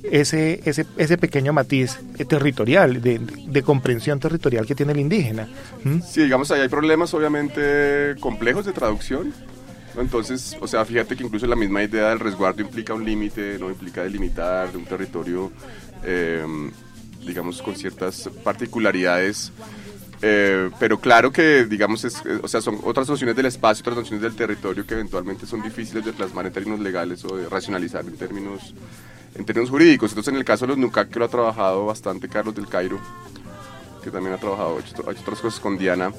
ese pequeño matiz territorial, de comprensión territorial que tiene el indígena. Sí, digamos, ahí hay problemas obviamente complejos de traducción, ¿no? Entonces, o sea, fíjate que incluso la misma idea del resguardo implica un límite, no implica delimitar de un territorio, digamos, con ciertas particularidades. Pero claro que, digamos, o sea, son otras nociones del espacio, otras nociones del territorio que eventualmente son difíciles de plasmar en términos legales o de racionalizar en términos jurídicos. Entonces, en el caso de los Nucac, que lo ha trabajado bastante Carlos del Cairo, que también ha trabajado, ha hecho otras cosas con Diana,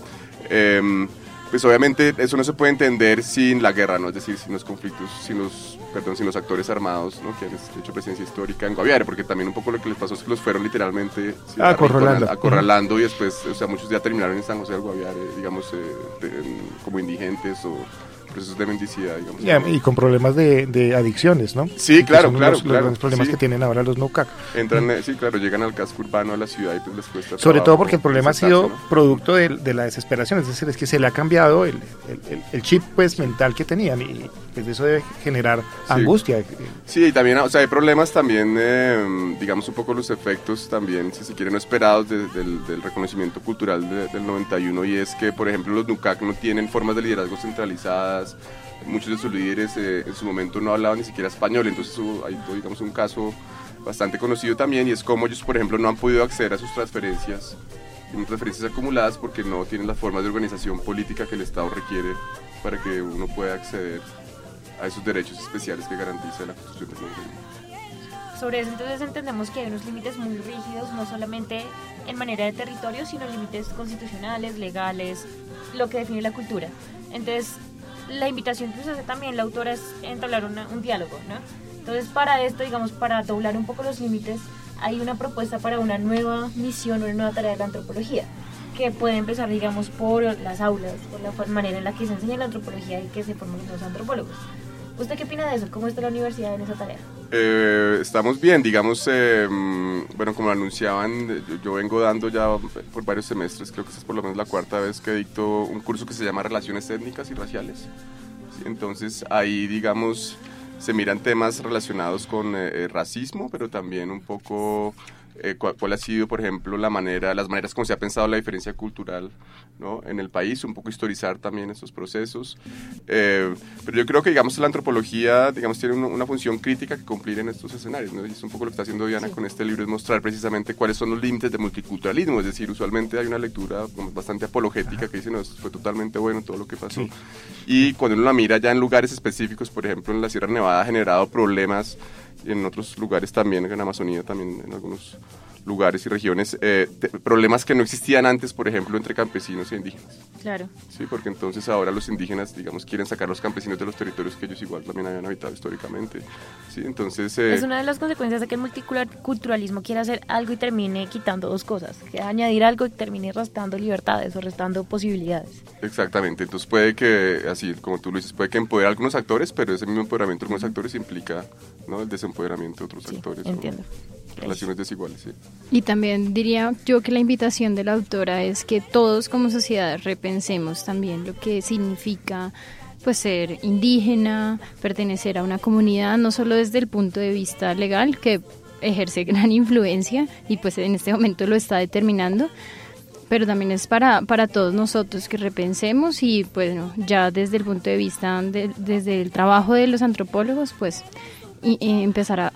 pues obviamente eso no se puede entender sin la guerra, ¿no? Es decir, sin los conflictos, sin los actores armados, ¿no? Que han hecho presencia histórica en Guaviare, porque también un poco lo que les pasó es que los fueron literalmente acorralando y después, o sea, muchos ya terminaron en San José del Guaviare, digamos, como indigentes o procesos de mendicidad, digamos. Y con problemas de adicciones, ¿no? Sí, claro, los grandes problemas que tienen ahora los Nucac. Entran, sí, claro, llegan al casco urbano, a la ciudad y pues les cuesta sobre todo porque el problema ha sido, ¿no?, producto de la desesperación, es decir, es que se le ha cambiado el chip pues mental que tenían y pues eso debe generar angustia. Sí, y también, o sea, hay problemas también, digamos, un poco los efectos también, si se quieren, no esperados del reconocimiento cultural del 91, y es que, por ejemplo, los Nucac no tienen formas de liderazgo centralizadas. Muchos de sus líderes en su momento no hablaban ni siquiera español, entonces hay, digamos, un caso bastante conocido también, y es como ellos, por ejemplo, no han podido acceder a sus transferencias acumuladas porque no tienen las formas de organización política que el Estado requiere para que uno pueda acceder a esos derechos especiales que garantiza la Constitución del 91. Sobre eso entonces entendemos que hay unos límites muy rígidos, no solamente en manera de territorio, sino límites constitucionales, legales, lo que define la cultura. Entonces, la invitación que se hace también la autora es entablar un diálogo, ¿no? Entonces, para esto, digamos, para doblar un poco los límites, hay una propuesta para una nueva misión, una nueva tarea de la antropología, que puede empezar, digamos, por las aulas, por la manera en la que se enseña la antropología y que se forman los nuevos antropólogos. ¿Usted qué opina de eso? ¿Cómo está la universidad en esa tarea? Estamos bien, digamos, bueno, como lo anunciaban, yo vengo dando ya por varios semestres, creo que esta es por lo menos la cuarta vez que dicto un curso que se llama Relaciones Étnicas y Raciales. ¿Sí? Entonces ahí, digamos, se miran temas relacionados con racismo, pero también un poco cuál ha sido, por ejemplo, las maneras como se ha pensado la diferencia cultural, ¿no?, en el país, un poco historizar también estos procesos. Pero yo creo que, digamos, la antropología, digamos, tiene una función crítica que cumplir en estos escenarios, ¿no? Y es un poco lo que está haciendo Diana con este libro, es mostrar precisamente cuáles son los límites del multiculturalismo. Es decir, usualmente hay una lectura bastante apologética que dice, no, esto fue totalmente bueno todo lo que pasó. Sí. Y cuando uno la mira ya en lugares específicos, por ejemplo, en la Sierra Nevada ha generado problemas, y en otros lugares también, en Amazonía también, en algunos lugares y regiones, problemas que no existían antes, por ejemplo, entre campesinos e indígenas. Claro. Sí, porque entonces ahora los indígenas, digamos, quieren sacar a los campesinos de los territorios que ellos igual también habían habitado históricamente. Sí, entonces... es una de las consecuencias de que el multiculturalismo quiera hacer algo y termine quitando dos cosas, que añadir algo y termine restando libertades o restando posibilidades. Exactamente, entonces puede que, así como tú lo dices, puede que empodere a algunos actores, pero ese mismo empoderamiento de algunos actores implica, ¿no?, el desempoderamiento de otros actores. Entiendo. Relaciones desiguales, sí. Y también diría yo que la invitación de la autora es que todos como sociedad repensemos también lo que significa, pues, ser indígena, pertenecer a una comunidad, no solo desde el punto de vista legal, que ejerce gran influencia y pues en este momento lo está determinando, pero también es para todos nosotros que repensemos y pues ya desde el punto de vista, desde el trabajo de los antropólogos, pues y empezar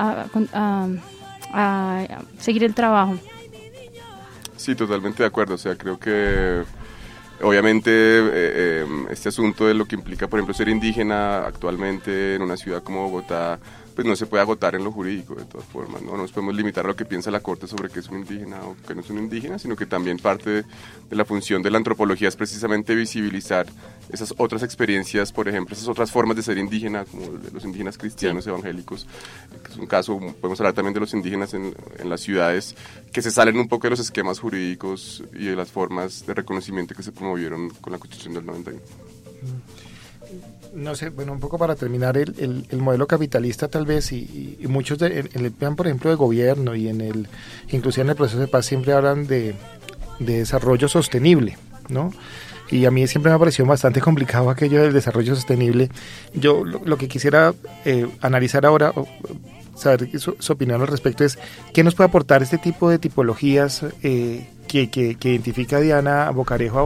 a seguir el trabajo. Sí, totalmente de acuerdo. O sea, creo que obviamente este asunto de lo que implica, por ejemplo, ser indígena actualmente en una ciudad como Bogotá, pues no se puede agotar en lo jurídico de todas formas, ¿no? No nos podemos limitar a lo que piensa la Corte sobre qué es un indígena o qué no es un indígena, sino que también parte de la función de la antropología es precisamente visibilizar esas otras experiencias, por ejemplo, esas otras formas de ser indígena, como de los indígenas cristianos, evangélicos, que es un caso. Podemos hablar también de los indígenas en las ciudades, que se salen un poco de los esquemas jurídicos y de las formas de reconocimiento que se promovieron con la Constitución del 91. No sé, bueno, un poco para terminar, el modelo capitalista tal vez, y muchos en el plan, por ejemplo, de gobierno y inclusive en el proceso de paz siempre hablan de desarrollo sostenible, ¿no? Y a mí siempre me ha parecido bastante complicado aquello del desarrollo sostenible. Yo lo que quisiera analizar ahora, saber su opinión al respecto, es qué nos puede aportar este tipo de tipologías que identifica Diana Bocarejo,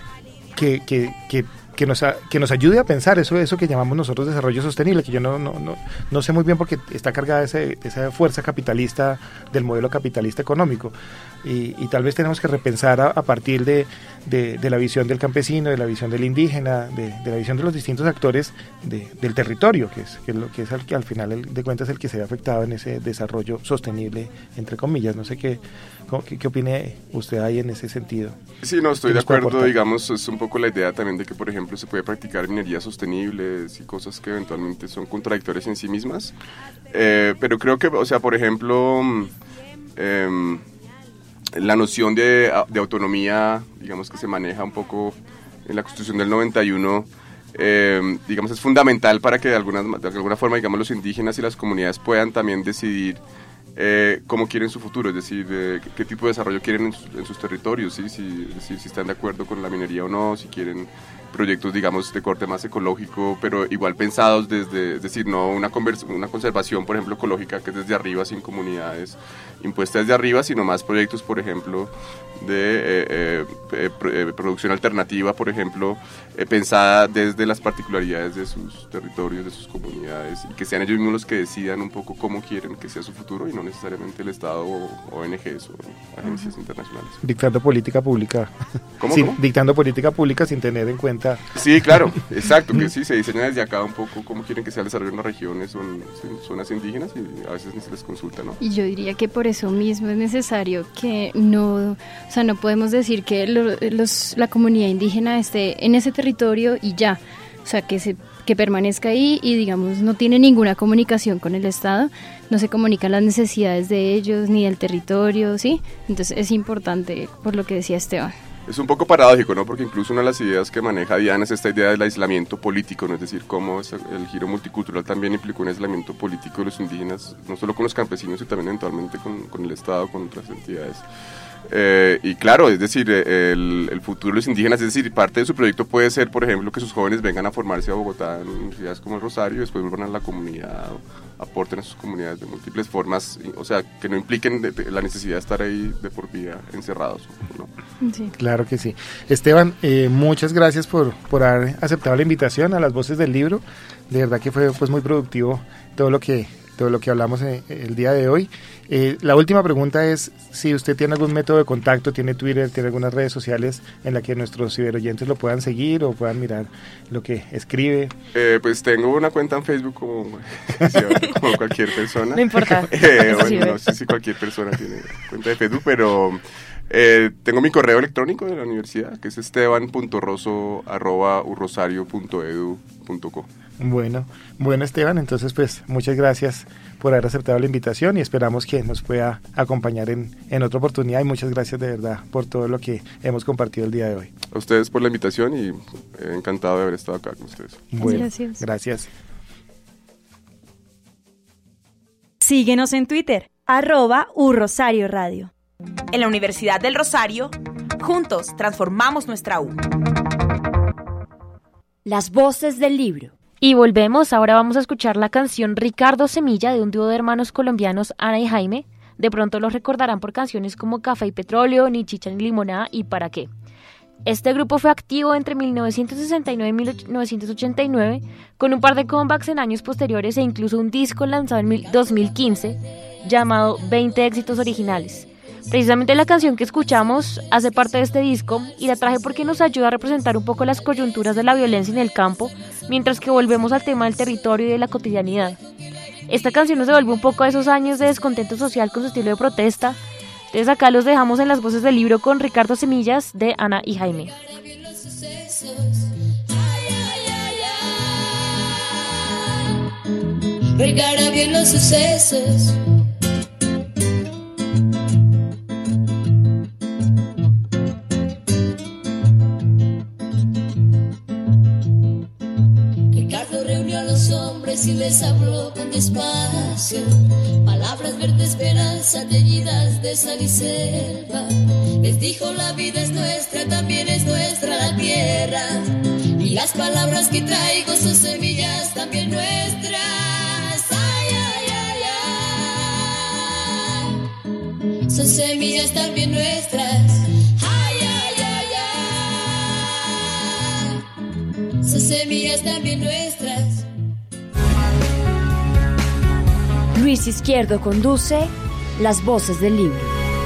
que nos ayude a pensar eso que llamamos nosotros desarrollo sostenible, que yo no sé muy bien porque está cargada esa fuerza capitalista del modelo capitalista económico, y tal vez tenemos que repensar a partir de la visión del campesino, de la visión del indígena, de la visión de los distintos actores del territorio, que es el que al final de cuentas es el que se ve afectado en ese desarrollo sostenible, entre comillas. No sé qué opine usted ahí en ese sentido. Sí, no, estoy de acuerdo. Digamos, es un poco la idea también de que, por ejemplo, se puede practicar minería sostenible y cosas que eventualmente son contradictorias en sí mismas, pero creo que, o sea, por ejemplo, la noción de autonomía, digamos, que se maneja un poco en la Constitución del 91, digamos, es fundamental para que de alguna forma, digamos, los indígenas y las comunidades puedan también decidir cómo quieren su futuro, es decir, qué tipo de desarrollo quieren en sus territorios, ¿sí? Si están de acuerdo con la minería o no, si quieren proyectos, digamos, de corte más ecológico, pero igual pensados es decir, no una conservación, por ejemplo, ecológica que es desde arriba, sin comunidades impuestas desde arriba, sino más proyectos, por ejemplo, de producción alternativa, por ejemplo, pensada desde las particularidades de sus territorios, de sus comunidades, y que sean ellos mismos los que decidan un poco cómo quieren que sea su futuro y no necesariamente el Estado o ONGs o agencias internacionales. Dictando política pública. ¿Cómo? Dictando política pública sin tener en cuenta. Sí, claro, exacto, que sí, se diseña desde acá un poco cómo quieren que sea el desarrollo en las regiones o en zonas indígenas, y a veces ni se les consulta, ¿no? Y yo diría que por eso mismo es necesario que no podemos decir que la comunidad indígena esté en ese territorio y ya, o sea, que permanezca ahí y, digamos, no tiene ninguna comunicación con el Estado, no se comunican las necesidades de ellos ni del territorio, ¿sí? Entonces es importante, por lo que decía Esteban. Es un poco paradójico, ¿no? Porque incluso una de las ideas que maneja Diana es esta idea del aislamiento político, ¿no? Es decir, cómo el giro multicultural también implicó un aislamiento político de los indígenas, no solo con los campesinos, sino también eventualmente con el Estado, con otras entidades. Y claro, es decir, el futuro de los indígenas, es decir, parte de su proyecto puede ser, por ejemplo, que sus jóvenes vengan a formarse a Bogotá en ciudades como el Rosario y después vuelvan a la comunidad, aporten a sus comunidades de múltiples formas, o sea, que no impliquen la necesidad de estar ahí de por vida encerrados, ¿no? Sí. Claro que sí. Esteban, muchas gracias por haber aceptado la invitación a las Voces del Libro. De verdad que fue pues muy productivo todo lo que hablamos el día de hoy. La última pregunta es si usted tiene algún método de contacto, tiene Twitter, tiene algunas redes sociales en las que nuestros ciberoyentes lo puedan seguir o puedan mirar lo que escribe. Pues tengo una cuenta en Facebook como cualquier persona. No importa. Bueno, no sé si cualquier persona tiene cuenta de Facebook, pero tengo mi correo electrónico de la universidad, que es esteban.rosso@urrosario.edu.co. Bueno Esteban, entonces pues muchas gracias por haber aceptado la invitación y esperamos que nos pueda acompañar en otra oportunidad, y muchas gracias de verdad por todo lo que hemos compartido el día de hoy. A ustedes por la invitación y encantado de haber estado acá con ustedes. Bueno, gracias. Síguenos en Twitter, @urrosarioradio. En la Universidad del Rosario, juntos transformamos nuestra U. Las Voces del Libro. Y volvemos, ahora vamos a escuchar la canción Ricardo Semilla de un dúo de hermanos colombianos, Ana y Jaime. De pronto los recordarán por canciones como Café y Petróleo, Ni Chicha ni Limonada y ¿Para qué? Este grupo fue activo entre 1969 y 1989, con un par de comebacks en años posteriores e incluso un disco lanzado en 2015 llamado 20 éxitos originales. Precisamente la canción que escuchamos hace parte de este disco y la traje porque nos ayuda a representar un poco las coyunturas de la violencia en el campo, mientras que volvemos al tema del territorio y de la cotidianidad. Esta canción nos devuelve un poco a esos años de descontento social con su estilo de protesta. Entonces acá los dejamos en las Voces del Libro con Ricardo Semillas de Ana y Jaime. Regará bien los sucesos. Y les habló con despacio, palabras verdes, esperanza, teñidas de sal y selva. Les dijo: la vida es nuestra, también es nuestra la tierra, y las palabras que traigo son semillas también nuestras. Ay, ay, ay, ay. Son semillas también nuestras. Ay, ay, ay, ay. Son semillas también nuestras. Luis Izquierdo conduce Las Voces del Libro.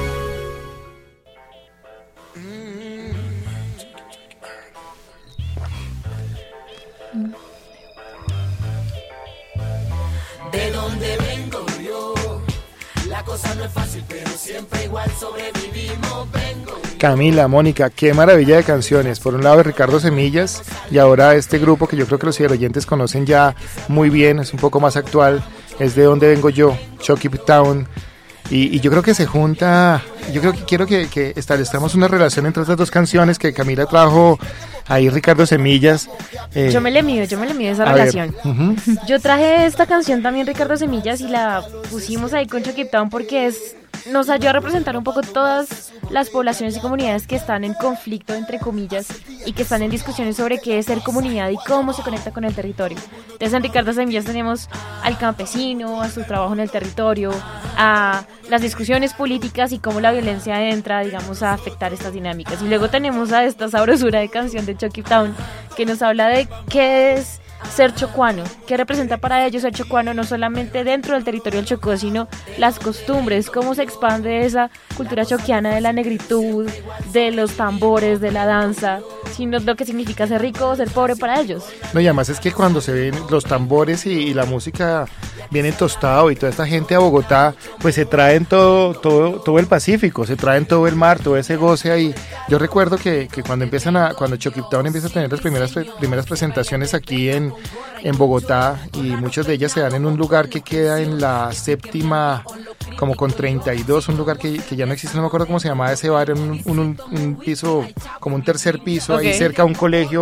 De donde vengo yo, la cosa no es fácil, pero siempre igual sobrevivimos. Camila, Mónica, qué maravilla de canciones. Por un lado Ricardo Semillas y ahora este grupo que yo creo que los ciberoyentes conocen ya muy bien, es un poco más actual, es De Donde Vengo Yo, Chucky Town, y yo creo que se junta, yo creo que quiero que establezcamos una relación entre estas dos canciones que Camila trajo ahí Ricardo Semillas. Yo me le mido esa relación. Yo traje esta canción también Ricardo Semillas y la pusimos ahí con Chucky Town porque nos ayuda a representar un poco todas las poblaciones y comunidades que están en conflicto, entre comillas, y que están en discusiones sobre qué es ser comunidad y cómo se conecta con el territorio. Entonces en Ricardo Semillas tenemos al campesino, a su trabajo en el territorio, a las discusiones políticas y cómo la violencia entra, digamos, a afectar estas dinámicas. Y luego tenemos a esta sabrosura de canción de Chucky Town que nos habla de qué es ser chocuano, qué representa para ellos ser chocuano, no solamente dentro del territorio del Chocó, sino las costumbres, cómo se expande esa cultura choquiana de la negritud, de los tambores, de la danza, sino lo que significa ser rico o ser pobre para ellos. No, y además es que cuando se ven los tambores y la música viene tostado y toda esta gente a Bogotá, pues se traen todo el Pacífico, se traen todo el mar, todo ese goce ahí. Yo recuerdo que cuando Chucky Town empieza a tener las primeras presentaciones aquí en Bogotá, y muchas de ellas se dan en un lugar que queda en la séptima, como con 32, un lugar que ya no existe, no me acuerdo cómo se llamaba ese bar, en un piso, como un tercer piso, okay, ahí cerca a un colegio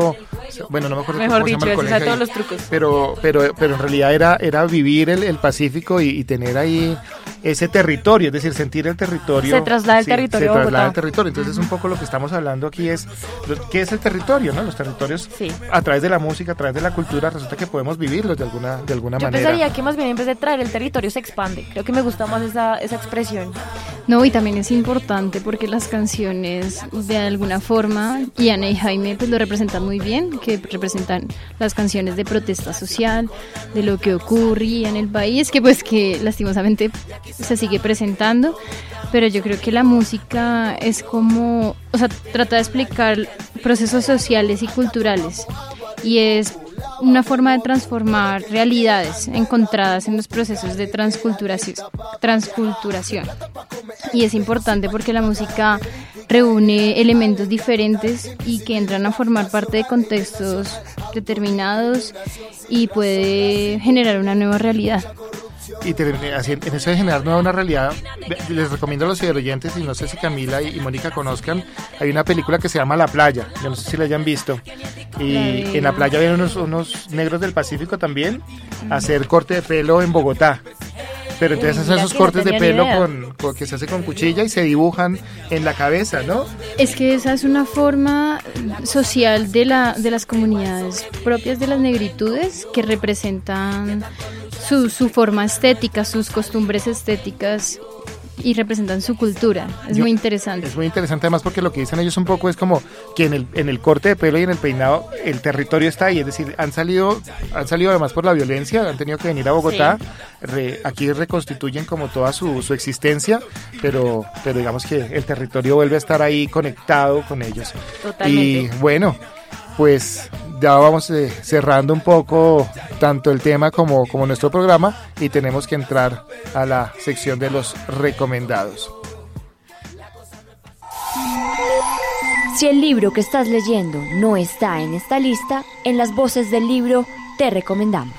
bueno, no me acuerdo Mejor cómo dicho, se llama el él colegio usa todos ahí, los trucos. pero en realidad era vivir el Pacífico y tener ahí ese territorio, es decir, sentir el territorio. Se traslada el territorio a Bogotá. Se traslada el territorio. Entonces, un poco lo que estamos hablando aquí es qué es el territorio, ¿no? Los territorios, a través de la música, a través de la cultura, resulta que podemos vivirlos de alguna Yo manera. pensaría que más bien en vez de traer el territorio se expande. Creo que me gusta más esa expresión. No, y también es importante porque las canciones de alguna forma, y Ana y Jaime pues lo representan muy bien, que representan las canciones de protesta social, de lo que ocurría en el país, que pues que lastimosamente se sigue presentando, pero yo creo que la música es como, o sea, trata de explicar procesos sociales y culturales, y es una forma de transformar realidades encontradas en los procesos de transculturación. Y es importante porque la música reúne elementos diferentes y que entran a formar parte de contextos determinados y puede generar una nueva realidad. Y en eso de generar una realidad, les recomiendo a los oyentes, y no sé si Camila y Mónica conozcan, hay una película que se llama La Playa, yo no sé si la hayan visto, y en la playa vienen unos negros del Pacífico también a hacer corte de pelo en Bogotá. Pero entonces hacen esos cortes de pelo con que se hace con cuchilla y se dibujan en la cabeza, ¿no? Es que esa es una forma social de las comunidades propias de las negritudes que representan su forma estética, sus costumbres estéticas y representan su cultura. Muy interesante. Es muy interesante además porque lo que dicen ellos un poco es como que en el corte de pelo y en el peinado el territorio está ahí, es decir, han salido además por la violencia, han tenido que venir a Bogotá, aquí reconstituyen como toda su existencia, pero digamos que el territorio vuelve a estar ahí conectado con ellos. Totalmente. Y bueno, pues ya vamos cerrando un poco tanto el tema como nuestro programa, y tenemos que entrar a la sección de los recomendados. Si el libro que estás leyendo no está en esta lista, en las voces del libro te recomendamos.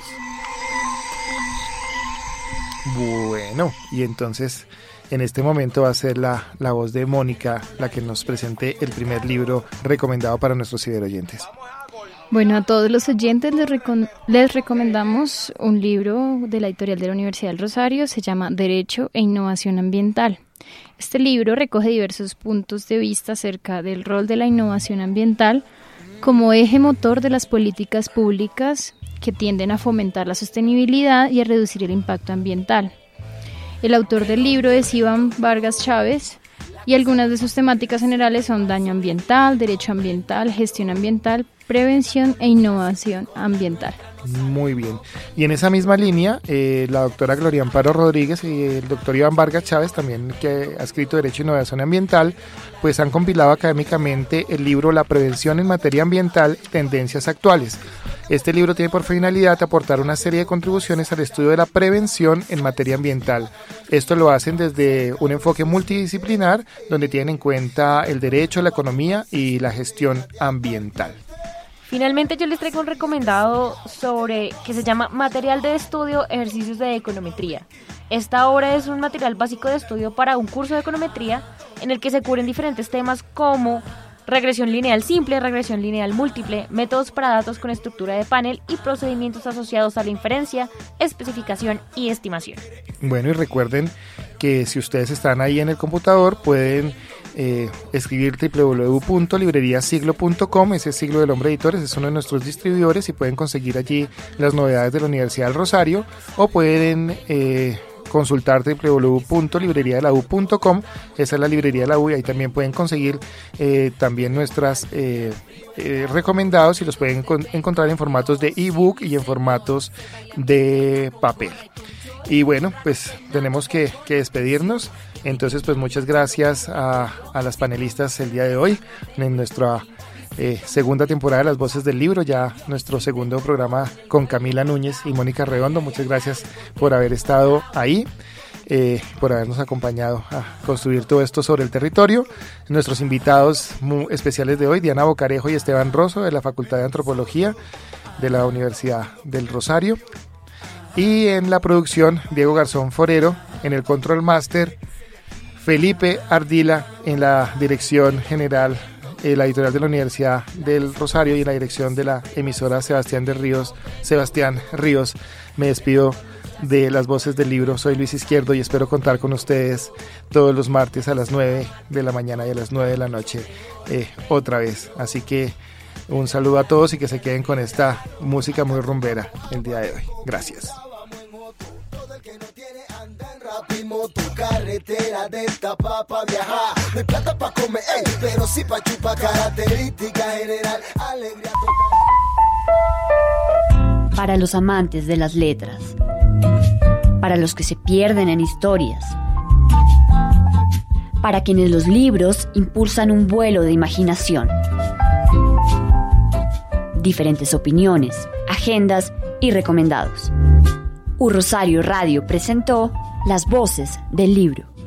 Bueno, y entonces en este momento va a ser la voz de Mónica la que nos presente el primer libro recomendado para nuestros ciberoyentes. Bueno, a todos los oyentes les recomendamos un libro de la editorial de la Universidad del Rosario, se llama Derecho e Innovación Ambiental. Este libro recoge diversos puntos de vista acerca del rol de la innovación ambiental como eje motor de las políticas públicas que tienden a fomentar la sostenibilidad y a reducir el impacto ambiental. El autor del libro es Iván Vargas Chávez y algunas de sus temáticas generales son daño ambiental, derecho ambiental, gestión ambiental, prevención e innovación ambiental. Muy bien. Y en esa misma línea, la doctora Gloria Amparo Rodríguez y el doctor Iván Vargas Chávez, también que ha escrito Derecho e Innovación Ambiental, pues han compilado académicamente el libro La Prevención en Materia Ambiental, Tendencias Actuales. Este libro tiene por finalidad aportar una serie de contribuciones al estudio de la prevención en materia ambiental. Esto lo hacen desde un enfoque multidisciplinar, donde tienen en cuenta el derecho, la economía y la gestión ambiental. Finalmente yo les traigo un recomendado que se llama Material de Estudio, Ejercicios de Econometría. Esta obra es un material básico de estudio para un curso de econometría en el que se cubren diferentes temas como regresión lineal simple, regresión lineal múltiple, métodos para datos con estructura de panel y procedimientos asociados a la inferencia, especificación y estimación. Bueno, y recuerden que si ustedes están ahí en el computador pueden escribir www.libreriasiglo.com, ese es Siglo del Hombre Editores, es uno de nuestros distribuidores, y pueden conseguir allí las novedades de la Universidad del Rosario, o pueden consultar www.libreriadela.u.com, esa es la librería de la U, y ahí también pueden conseguir también nuestras recomendados, y los pueden encontrar en formatos de ebook y en formatos de papel. Y bueno, pues tenemos que despedirnos. Entonces, pues muchas gracias a las panelistas el día de hoy en nuestra segunda temporada de Las Voces del Libro, ya nuestro segundo programa con Camila Núñez y Mónica Redondo. Muchas gracias por haber estado ahí, por habernos acompañado a construir todo esto sobre el territorio. Nuestros invitados muy especiales de hoy, Diana Bocarejo y Esteban Rosso, de la Facultad de Antropología de la Universidad del Rosario. Y en la producción, Diego Garzón Forero, en el Control Master, Felipe Ardila en la dirección general la editorial de la Universidad del Rosario y en la dirección de la emisora Sebastián Ríos, me despido de Las Voces del Libro. Soy Luis Izquierdo y espero contar con ustedes todos los martes a las 9 de la mañana y a las 9 de la noche otra vez. Así que un saludo a todos y que se queden con esta música muy rumbera el día de hoy. Gracias. Tu carretera destapa pa' viajar. No hay plata pa' comer, pero sí pa' chupar. Característica general, alegría total. Para los amantes de las letras, para los que se pierden en historias, para quienes los libros impulsan un vuelo de imaginación. Diferentes opiniones, agendas y recomendados. Un Rosario Radio presentó Las Voces del Libro.